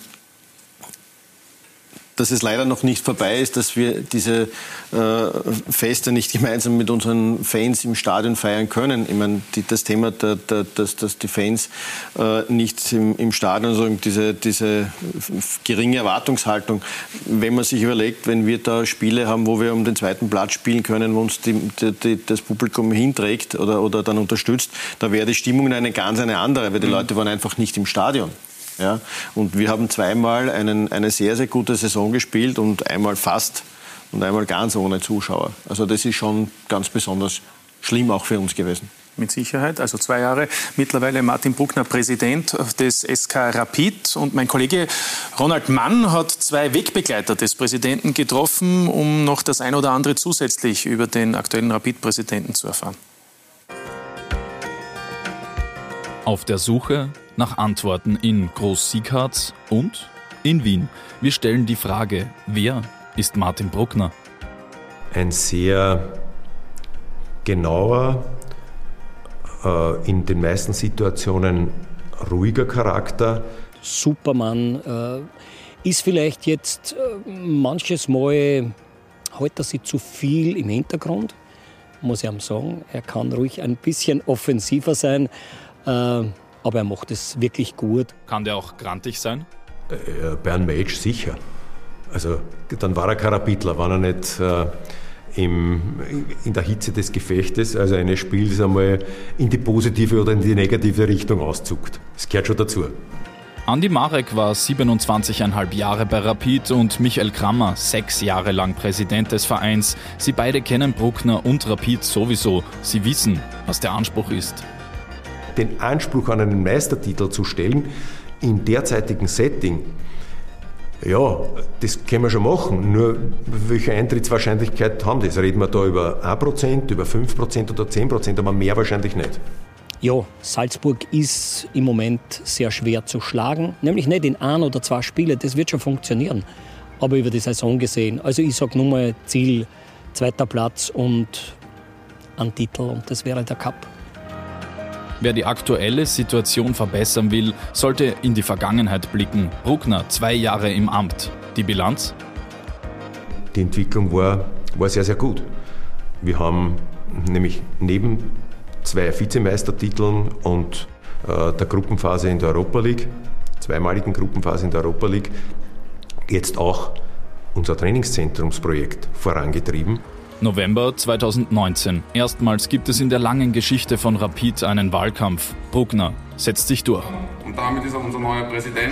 A: dass es leider noch nicht vorbei ist, dass wir diese äh, Feste nicht gemeinsam mit unseren Fans im Stadion feiern können. Ich meine, die, das Thema, der, der, dass, dass die Fans äh, nicht im, im Stadion, also diese, diese geringe Erwartungshaltung, wenn man sich überlegt, wenn wir da Spiele haben, wo wir um den zweiten Platz spielen können, wo uns die, die, die, das Publikum hinträgt oder, oder dann unterstützt, da wäre die Stimmung eine ganz eine andere, weil die Leute waren einfach nicht im Stadion. Ja, und wir haben zweimal einen, eine sehr, sehr gute Saison gespielt und einmal fast und einmal ganz ohne Zuschauer. Also das ist schon ganz besonders schlimm auch für uns gewesen.
K: Mit Sicherheit, also zwei Jahre. Mittlerweile Martin Bruckner, Präsident des S K Rapid. Und mein Kollege Ronald Mann hat zwei Wegbegleiter des Präsidenten getroffen, um noch das ein oder andere zusätzlich über den aktuellen Rapid-Präsidenten zu erfahren.
N: Auf der Suche nach Antworten in Groß-Siegharts und in Wien. Wir stellen die Frage, wer ist Martin Bruckner?
O: Ein sehr genauer, äh, in den meisten Situationen ruhiger Charakter.
P: Supermann äh, ist vielleicht jetzt äh, manches Mal, hält er sich zu viel im Hintergrund, muss ich ihm sagen. Er kann ruhig ein bisschen offensiver sein. Äh, Aber er macht es wirklich gut.
N: Kann der auch grantig sein?
O: Äh, bei einem Match sicher. Also dann war er kein Rapidler, wenn er nicht äh, im, in der Hitze des Gefechtes, also eines Spiels einmal in die positive oder in die negative Richtung auszuckt. Das gehört schon dazu.
N: Andi Marek war siebenundzwanzigeinhalb Jahre bei Rapid und Michael Krammer sechs Jahre lang Präsident des Vereins. Sie beide kennen Bruckner und Rapid sowieso. Sie wissen, was der Anspruch ist.
O: Den Anspruch an einen Meistertitel zu stellen, im derzeitigen Setting, ja, das können wir schon machen. Nur welche Eintrittswahrscheinlichkeit haben das? Reden wir da über ein Prozent, über fünf Prozent oder zehn Prozent, aber mehr wahrscheinlich nicht.
P: Ja, Salzburg ist im Moment sehr schwer zu schlagen. Nämlich nicht in ein oder zwei Spiele, das wird schon funktionieren. Aber über die Saison gesehen. Also ich sage nur mal Ziel, zweiter Platz und ein Titel und das wäre der Cup.
N: Wer die aktuelle Situation verbessern will, sollte in die Vergangenheit blicken. Bruckner, zwei Jahre im Amt. Die Bilanz?
O: Die Entwicklung war, war sehr, sehr gut. Wir haben nämlich neben zwei Vizemeistertiteln und äh, der Gruppenphase in der Europa League, zweimaligen Gruppenphase in der Europa League, jetzt auch unser Trainingszentrumsprojekt vorangetrieben.
N: November zweitausendneunzehn. Erstmals gibt es in der langen Geschichte von Rapid einen Wahlkampf. Bruckner setzt sich durch.
Q: Und damit ist er unser neuer Präsident.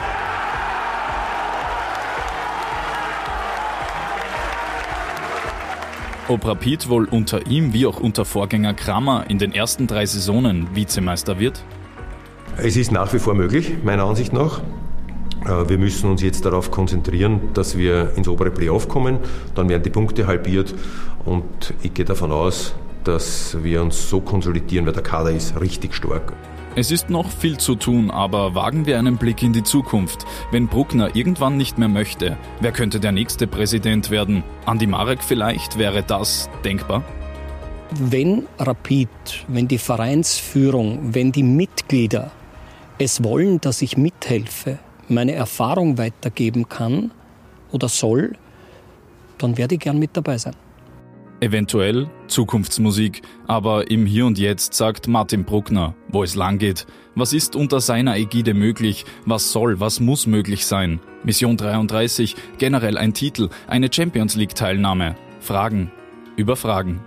N: Ob Rapid wohl unter ihm wie auch unter Vorgänger Krammer in den ersten drei Saisonen Vizemeister wird?
O: Es ist nach wie vor möglich, meiner Ansicht nach. Wir müssen uns jetzt darauf konzentrieren, dass wir ins obere Playoff kommen. Dann werden die Punkte halbiert und ich gehe davon aus, dass wir uns so konsolidieren, weil der Kader ist richtig stark.
N: Es ist noch viel zu tun, aber wagen wir einen Blick in die Zukunft. Wenn Bruckner irgendwann nicht mehr möchte, wer könnte der nächste Präsident werden? Andi Marek vielleicht? Wäre das denkbar?
P: Wenn Rapid, wenn die Vereinsführung, wenn die Mitglieder es wollen, dass ich mithelfe, meine Erfahrung weitergeben kann oder soll, dann werde ich gern mit dabei sein.
N: Eventuell Zukunftsmusik, aber im Hier und Jetzt sagt Martin Bruckner, wo es lang geht. Was ist unter seiner Ägide möglich? Was soll, was muss möglich sein? Mission dreiunddreißig, generell ein Titel, eine Champions-League-Teilnahme. Fragen über Fragen.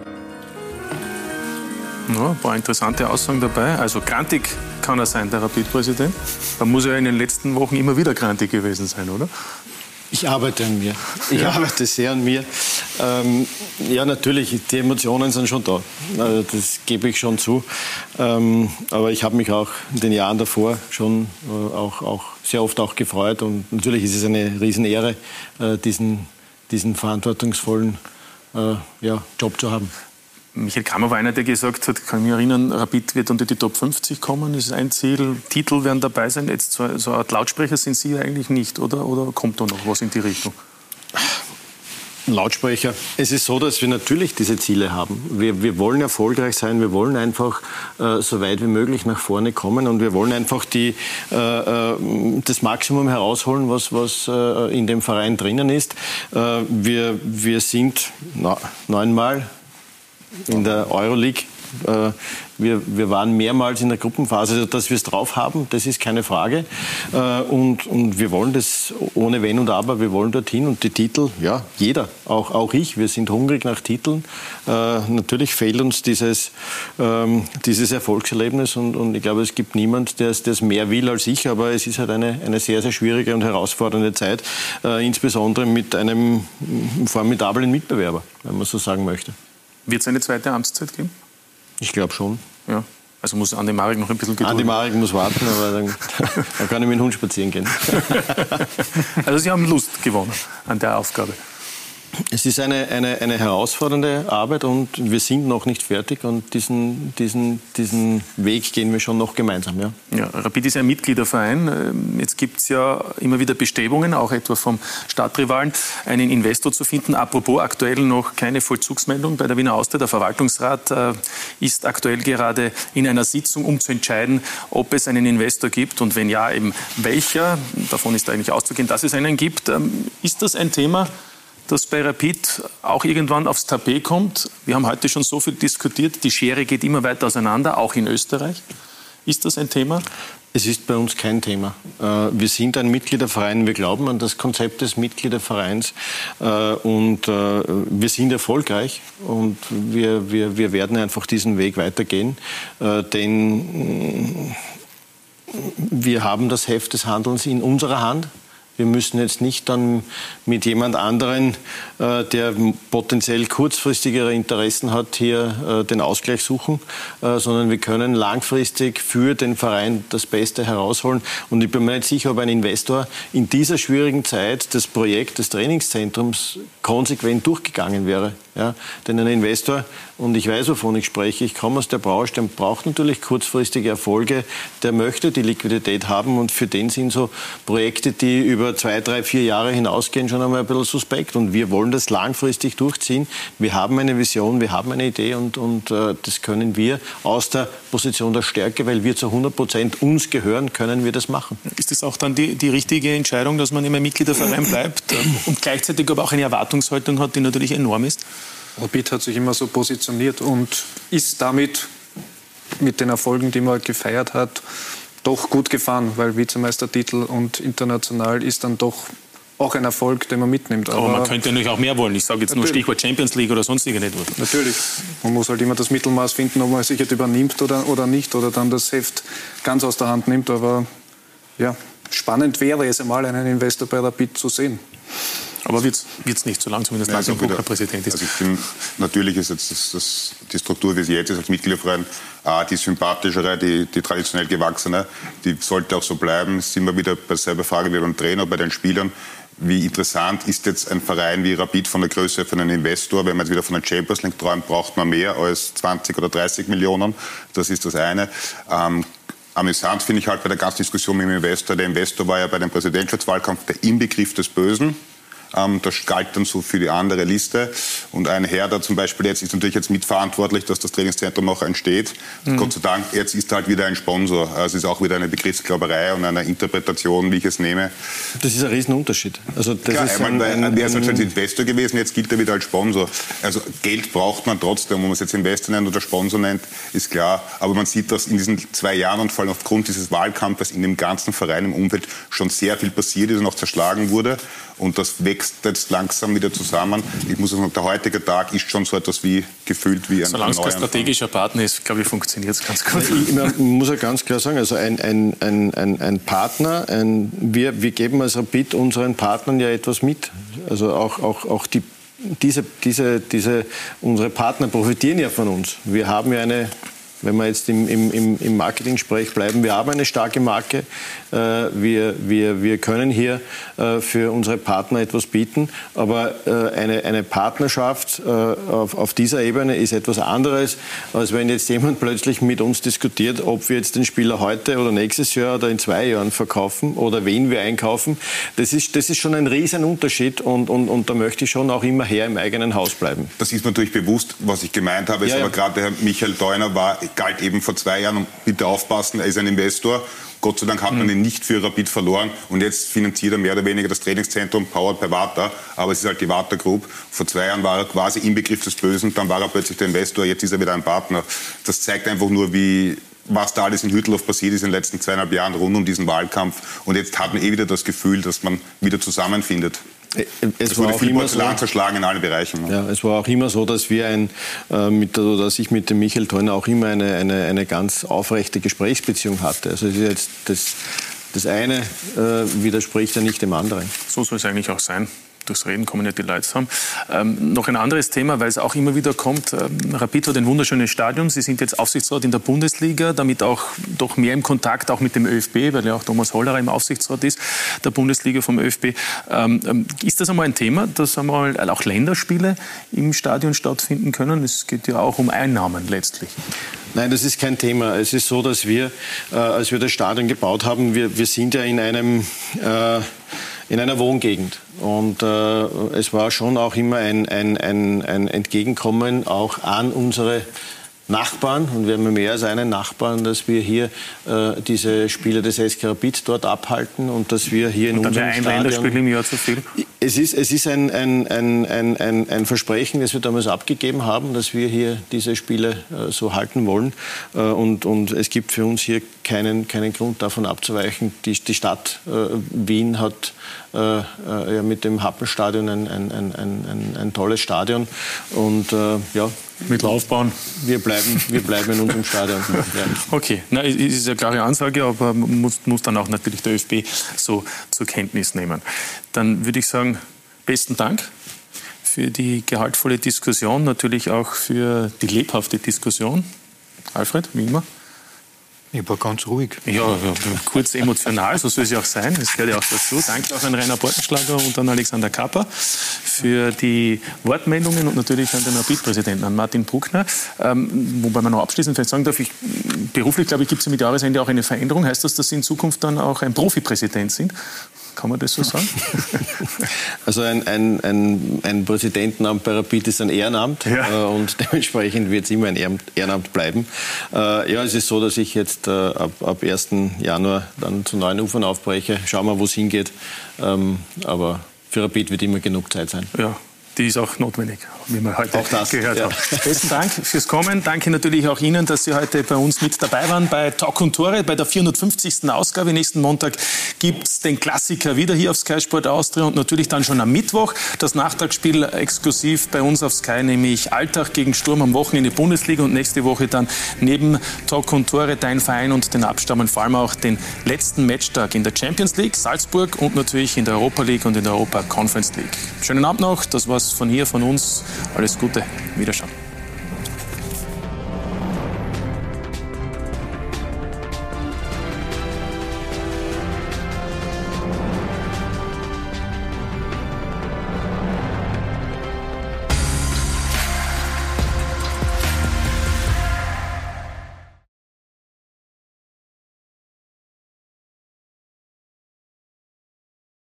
K: Ja, ein paar interessante Aussagen dabei. Also grantig kann er sein, der Rapid-Präsident. Da muss er in den letzten Wochen immer wieder grantig gewesen sein, oder?
A: Ich arbeite an mir. Ich ja. arbeite sehr an mir. Ähm, ja, natürlich, die Emotionen sind schon da. Also das gebe ich schon zu. Ähm, aber ich habe mich auch in den Jahren davor schon äh, auch, auch sehr oft auch gefreut. Und natürlich ist es eine Riesenehre, äh, diesen, diesen verantwortungsvollen äh, ja, Job zu haben.
K: Michael Krammer war einer, der gesagt hat, kann ich mich erinnern, Rapid wird unter die Top fünfzig kommen, das ist ein Ziel, Titel werden dabei sein. Jetzt so, so eine Art Lautsprecher sind Sie eigentlich nicht, oder, oder kommt da noch was in die Richtung?
A: Lautsprecher. Es ist so, dass wir natürlich diese Ziele haben. Wir, wir wollen erfolgreich sein, wir wollen einfach äh, so weit wie möglich nach vorne kommen und wir wollen einfach die, äh, das Maximum herausholen, was, was äh, in dem Verein drinnen ist. Äh, wir, wir sind na, neunmal in der Euroleague. Wir, wir waren mehrmals in der Gruppenphase, dass wir es drauf haben, das ist keine Frage. Und, und wir wollen das ohne Wenn und Aber, wir wollen dorthin. Und die Titel, ja, jeder, auch, auch ich, wir sind hungrig nach Titeln. Natürlich fehlt uns dieses, dieses Erfolgserlebnis und, und ich glaube, es gibt niemand, der es mehr will als ich, aber es ist halt eine, eine sehr, sehr schwierige und herausfordernde Zeit, insbesondere mit einem formidablen Mitbewerber, wenn man so sagen möchte.
K: Wird es eine zweite Amtszeit geben?
A: Ich glaube schon.
K: Ja. Also muss Andi Marek noch ein bisschen gedulden.
A: Andi Marek muss warten, aber dann, dann kann ich mit dem Hund spazieren gehen.
K: Also Sie haben Lust gewonnen an der Aufgabe.
A: Es ist eine, eine, eine herausfordernde Arbeit und wir sind noch nicht fertig und diesen, diesen, diesen Weg gehen wir schon noch gemeinsam. Ja.
K: Ja, Rapid ist ein Mitgliederverein. Jetzt gibt es ja immer wieder Bestrebungen, auch etwa vom Stadtrivalen, einen Investor zu finden. Apropos aktuell noch keine Vollzugsmeldung bei der Wiener Austria. Der Verwaltungsrat äh, ist aktuell gerade in einer Sitzung, um zu entscheiden, ob es einen Investor gibt und wenn ja, eben welcher. Davon ist eigentlich auszugehen, dass es einen gibt. Ähm, ist das ein Thema, das bei Rapid auch irgendwann aufs Tapet kommt? Wir haben heute schon so viel diskutiert, die Schere geht immer weiter auseinander, auch in Österreich. Ist das ein Thema?
A: Es ist bei uns kein Thema. Wir sind ein Mitgliederverein, wir glauben an das Konzept des Mitgliedervereins und wir sind erfolgreich und wir, wir, wir werden einfach diesen Weg weitergehen, denn wir haben das Heft des Handelns in unserer Hand. Wir müssen jetzt nicht dann mit jemand anderen, äh, der potenziell kurzfristigere Interessen hat, hier äh, den Ausgleich suchen, äh, sondern wir können langfristig für den Verein das Beste herausholen. Und ich bin mir nicht sicher, ob ein Investor in dieser schwierigen Zeit das Projekt des Trainingszentrums konsequent durchgegangen wäre. Ja? Denn ein Investor, und ich weiß, wovon ich spreche, ich komme aus der Branche, der braucht natürlich kurzfristige Erfolge, der möchte die Liquidität haben und für den sind so Projekte, die über zwei, drei, vier Jahre hinausgehen, schon einmal ein bisschen suspekt. Und wir wollen das langfristig durchziehen. Wir haben eine Vision, wir haben eine Idee und, und äh, das können wir aus der Position der Stärke, weil wir zu hundert Prozent uns gehören, können wir das machen.
K: Ist das auch dann die, die richtige Entscheidung, dass man immer Mitgliederverein bleibt und gleichzeitig aber auch eine Erwartungshaltung hat, die natürlich enorm ist?
H: Rapid hat sich immer so positioniert und ist damit mit den Erfolgen, die man gefeiert hat, doch gut gefahren, weil Vizemeistertitel und international ist dann doch auch ein Erfolg, den man mitnimmt.
K: Aber, Aber man könnte natürlich auch mehr wollen. Ich sage jetzt nur Stichwort Champions League oder sonstige etwas.
H: Natürlich. Man muss halt immer das Mittelmaß finden, ob man sich jetzt übernimmt oder, oder nicht oder dann das Heft ganz aus der Hand nimmt. Aber ja, spannend wäre es einmal, einen Investor bei Rapid zu sehen.
K: Aber wird es nicht, solange zumindest Martin Buchner Präsident ist.
L: Also ich bin, natürlich ist jetzt das, das, die Struktur, wie sie jetzt ist, als Mitgliederverein, äh, die sympathischere, die, die traditionell gewachsene, die sollte auch so bleiben. Sind wir wieder bei derselben Frage wie beim Trainer, bei den Spielern. Wie interessant ist jetzt ein Verein wie Rapid von der Größe von einem Investor? Wenn man jetzt wieder von der Champions League träumt, braucht man mehr als zwanzig oder dreißig Millionen. Das ist das eine. Ähm, amüsant finde ich halt bei der ganzen Diskussion mit dem Investor. Der Investor war ja bei dem Präsidentschaftswahlkampf der Inbegriff des Bösen. Ähm, das galt dann so für die andere Liste. Und ein Herr, der zum Beispiel jetzt ist natürlich jetzt mitverantwortlich, dass das Trainingszentrum noch entsteht. Mhm. Gott sei Dank, jetzt ist halt wieder ein Sponsor. Also es ist auch wieder eine Begriffsklauberei und eine Interpretation, wie ich es nehme.
A: Das ist ein Riesenunterschied. Also das
L: Klar,
A: ist
L: ein,
A: ein, ein,
L: der ist halt schon Investor gewesen, jetzt gilt er wieder als Sponsor. Also Geld braucht man trotzdem, ob man es jetzt Investor nennt oder Sponsor nennt, ist klar. Aber man sieht, dass in diesen zwei Jahren und vor allem aufgrund dieses Wahlkampfes in dem ganzen Verein im Umfeld schon sehr viel passiert ist und auch zerschlagen wurde. Und das wächst jetzt langsam wieder zusammen. Ich muss sagen, der heutige Tag ist schon so etwas wie gefühlt wie ein
K: Solange es kein strategischer Partner ist, glaube ich, funktioniert es ganz gut.
A: Ich, man muss ja ganz klar sagen, also ein, ein, ein, ein, ein Partner, ein, wir, wir geben als Rapid unseren Partnern ja etwas mit. Also auch, auch, auch die, diese, diese, diese, unsere Partner profitieren ja von uns. Wir haben ja eine... Wenn wir jetzt im, im, im Marketing-Sprech bleiben, wir haben eine starke Marke. Wir, wir, wir können hier für unsere Partner etwas bieten. Aber eine, eine Partnerschaft auf, auf dieser Ebene ist etwas anderes, als wenn jetzt jemand plötzlich mit uns diskutiert, ob wir jetzt den Spieler heute oder nächstes Jahr oder in zwei Jahren verkaufen oder wen wir einkaufen. Das ist, das ist schon ein riesen Unterschied und, und, und da möchte ich schon auch immer her im eigenen Haus bleiben.
L: Das ist mir natürlich bewusst, was ich gemeint habe. Ist ja, aber ja. gerade Herr Michael Theuner war galt eben vor zwei Jahren, und bitte aufpassen, er ist ein Investor. Gott sei Dank hat man mhm. ihn nicht für Rapid verloren und jetzt finanziert er mehr oder weniger das Trainingszentrum, powered by Vata, aber es ist halt die Vata Group. Vor zwei Jahren war er quasi im Begriff des Bösen, dann war er plötzlich der Investor, jetzt ist er wieder ein Partner. Das zeigt einfach nur, wie was da alles in Hütteldorf passiert ist in den letzten zweieinhalb Jahren rund um diesen Wahlkampf. Und jetzt hat man eh wieder das Gefühl, dass man wieder zusammenfindet. Es, es wurde viel Porzellan so, zerschlagen in allen Bereichen.
A: Ja, es war auch immer so, dass wir ein, äh, mit, oder dass ich mit dem Michael Theuner auch immer eine, eine, eine ganz aufrechte Gesprächsbeziehung hatte. Also es ist jetzt das, das eine äh, widerspricht ja nicht dem anderen.
K: So soll es eigentlich auch sein. Durchs Reden kommen ja die Leute zusammen. Ähm, noch ein anderes Thema, weil es auch immer wieder kommt. Ähm, Rapid hat ein wunderschönes Stadion. Sie sind jetzt Aufsichtsrat in der Bundesliga, damit auch doch mehr im Kontakt auch mit dem ÖFB, weil ja auch Thomas Hollerer im Aufsichtsrat ist, der Bundesliga vom ÖFB. Ähm, ist das einmal ein Thema, dass einmal auch Länderspiele im Stadion stattfinden können? Es geht ja auch um Einnahmen letztlich.
A: Nein, das ist kein Thema. Es ist so, dass wir, äh, als wir das Stadion gebaut haben, wir, wir sind ja in einem... Äh, in einer Wohngegend. Und äh, es war schon auch immer ein, ein, ein, ein Entgegenkommen auch an unsere Nachbarn, und wir haben mehr als einen Nachbarn, dass wir hier äh, diese Spiele des S K Rapid dort abhalten und dass wir hier in
K: und
A: unserem
K: ein
A: Stadion...
K: Länderspiel im Jahr zu viel?
A: Es ist, es ist ein, ein, ein, ein, ein Versprechen, das wir damals abgegeben haben, dass wir hier diese Spiele äh, so halten wollen. Äh, und, und es gibt für uns hier keinen, keinen Grund davon abzuweichen. Die, die Stadt äh, Wien hat äh, äh, ja, mit dem Happenstadion ein, ein, ein, ein, ein tolles Stadion. Und äh, ja...
K: Mit Laufbahn?
A: Wir bleiben, wir bleiben in unserem Stadion. Ja.
K: Okay, na, es ist eine klare Ansage, aber muss, muss dann auch natürlich der ÖFB so zur Kenntnis nehmen. Dann würde ich sagen, besten Dank für die gehaltvolle Diskussion, natürlich auch für die lebhafte Diskussion. Alfred, wie immer.
E: Ich war ganz ruhig.
K: Ja, ja, kurz emotional, so soll es ja auch sein. Das gehört ja auch dazu. Danke auch an Rainer Bortenschlager und an Alexander Kapper für die Wortmeldungen und natürlich an den Rapid-Präsidenten, an Martin Buchner. Ähm, wobei man noch abschließend vielleicht sagen darf, ich, beruflich, glaube ich, gibt es mit Jahresende auch eine Veränderung. Heißt das, dass Sie in Zukunft dann auch ein Profi-Präsident sind? Kann man das so sagen?
A: Also ein, ein, ein, ein Präsidentenamt bei Rapid ist ein Ehrenamt, ja. äh, und dementsprechend wird es immer ein Ehrenamt bleiben. Äh, ja, es ist so, dass ich jetzt äh, ab, ab ersten Januar dann zu neuen Ufern aufbreche. Schauen wir, wo es hingeht. Ähm, aber für Rapid wird immer genug Zeit sein.
K: Ja. die ist auch notwendig, wie wir heute
A: auch das,
K: gehört
A: ja.
K: haben. Besten Dank fürs Kommen. Danke natürlich auch Ihnen, dass Sie heute bei uns mit dabei waren bei Talk und Tore, bei der vierhundertfünfzigsten Ausgabe. Nächsten Montag gibt es den Klassiker wieder hier auf Sky Sport Austria und natürlich dann schon am Mittwoch das Nachtragsspiel exklusiv bei uns auf Sky, nämlich Alltag gegen Sturm am Wochenende Bundesliga und nächste Woche dann neben Talk und Tore, dein Verein und den Abstammern vor allem auch den letzten Matchtag in der Champions League, Salzburg und natürlich in der Europa League und in der Europa Conference League. Schönen Abend noch, das war's von hier, von uns. Alles Gute, Wiederschauen.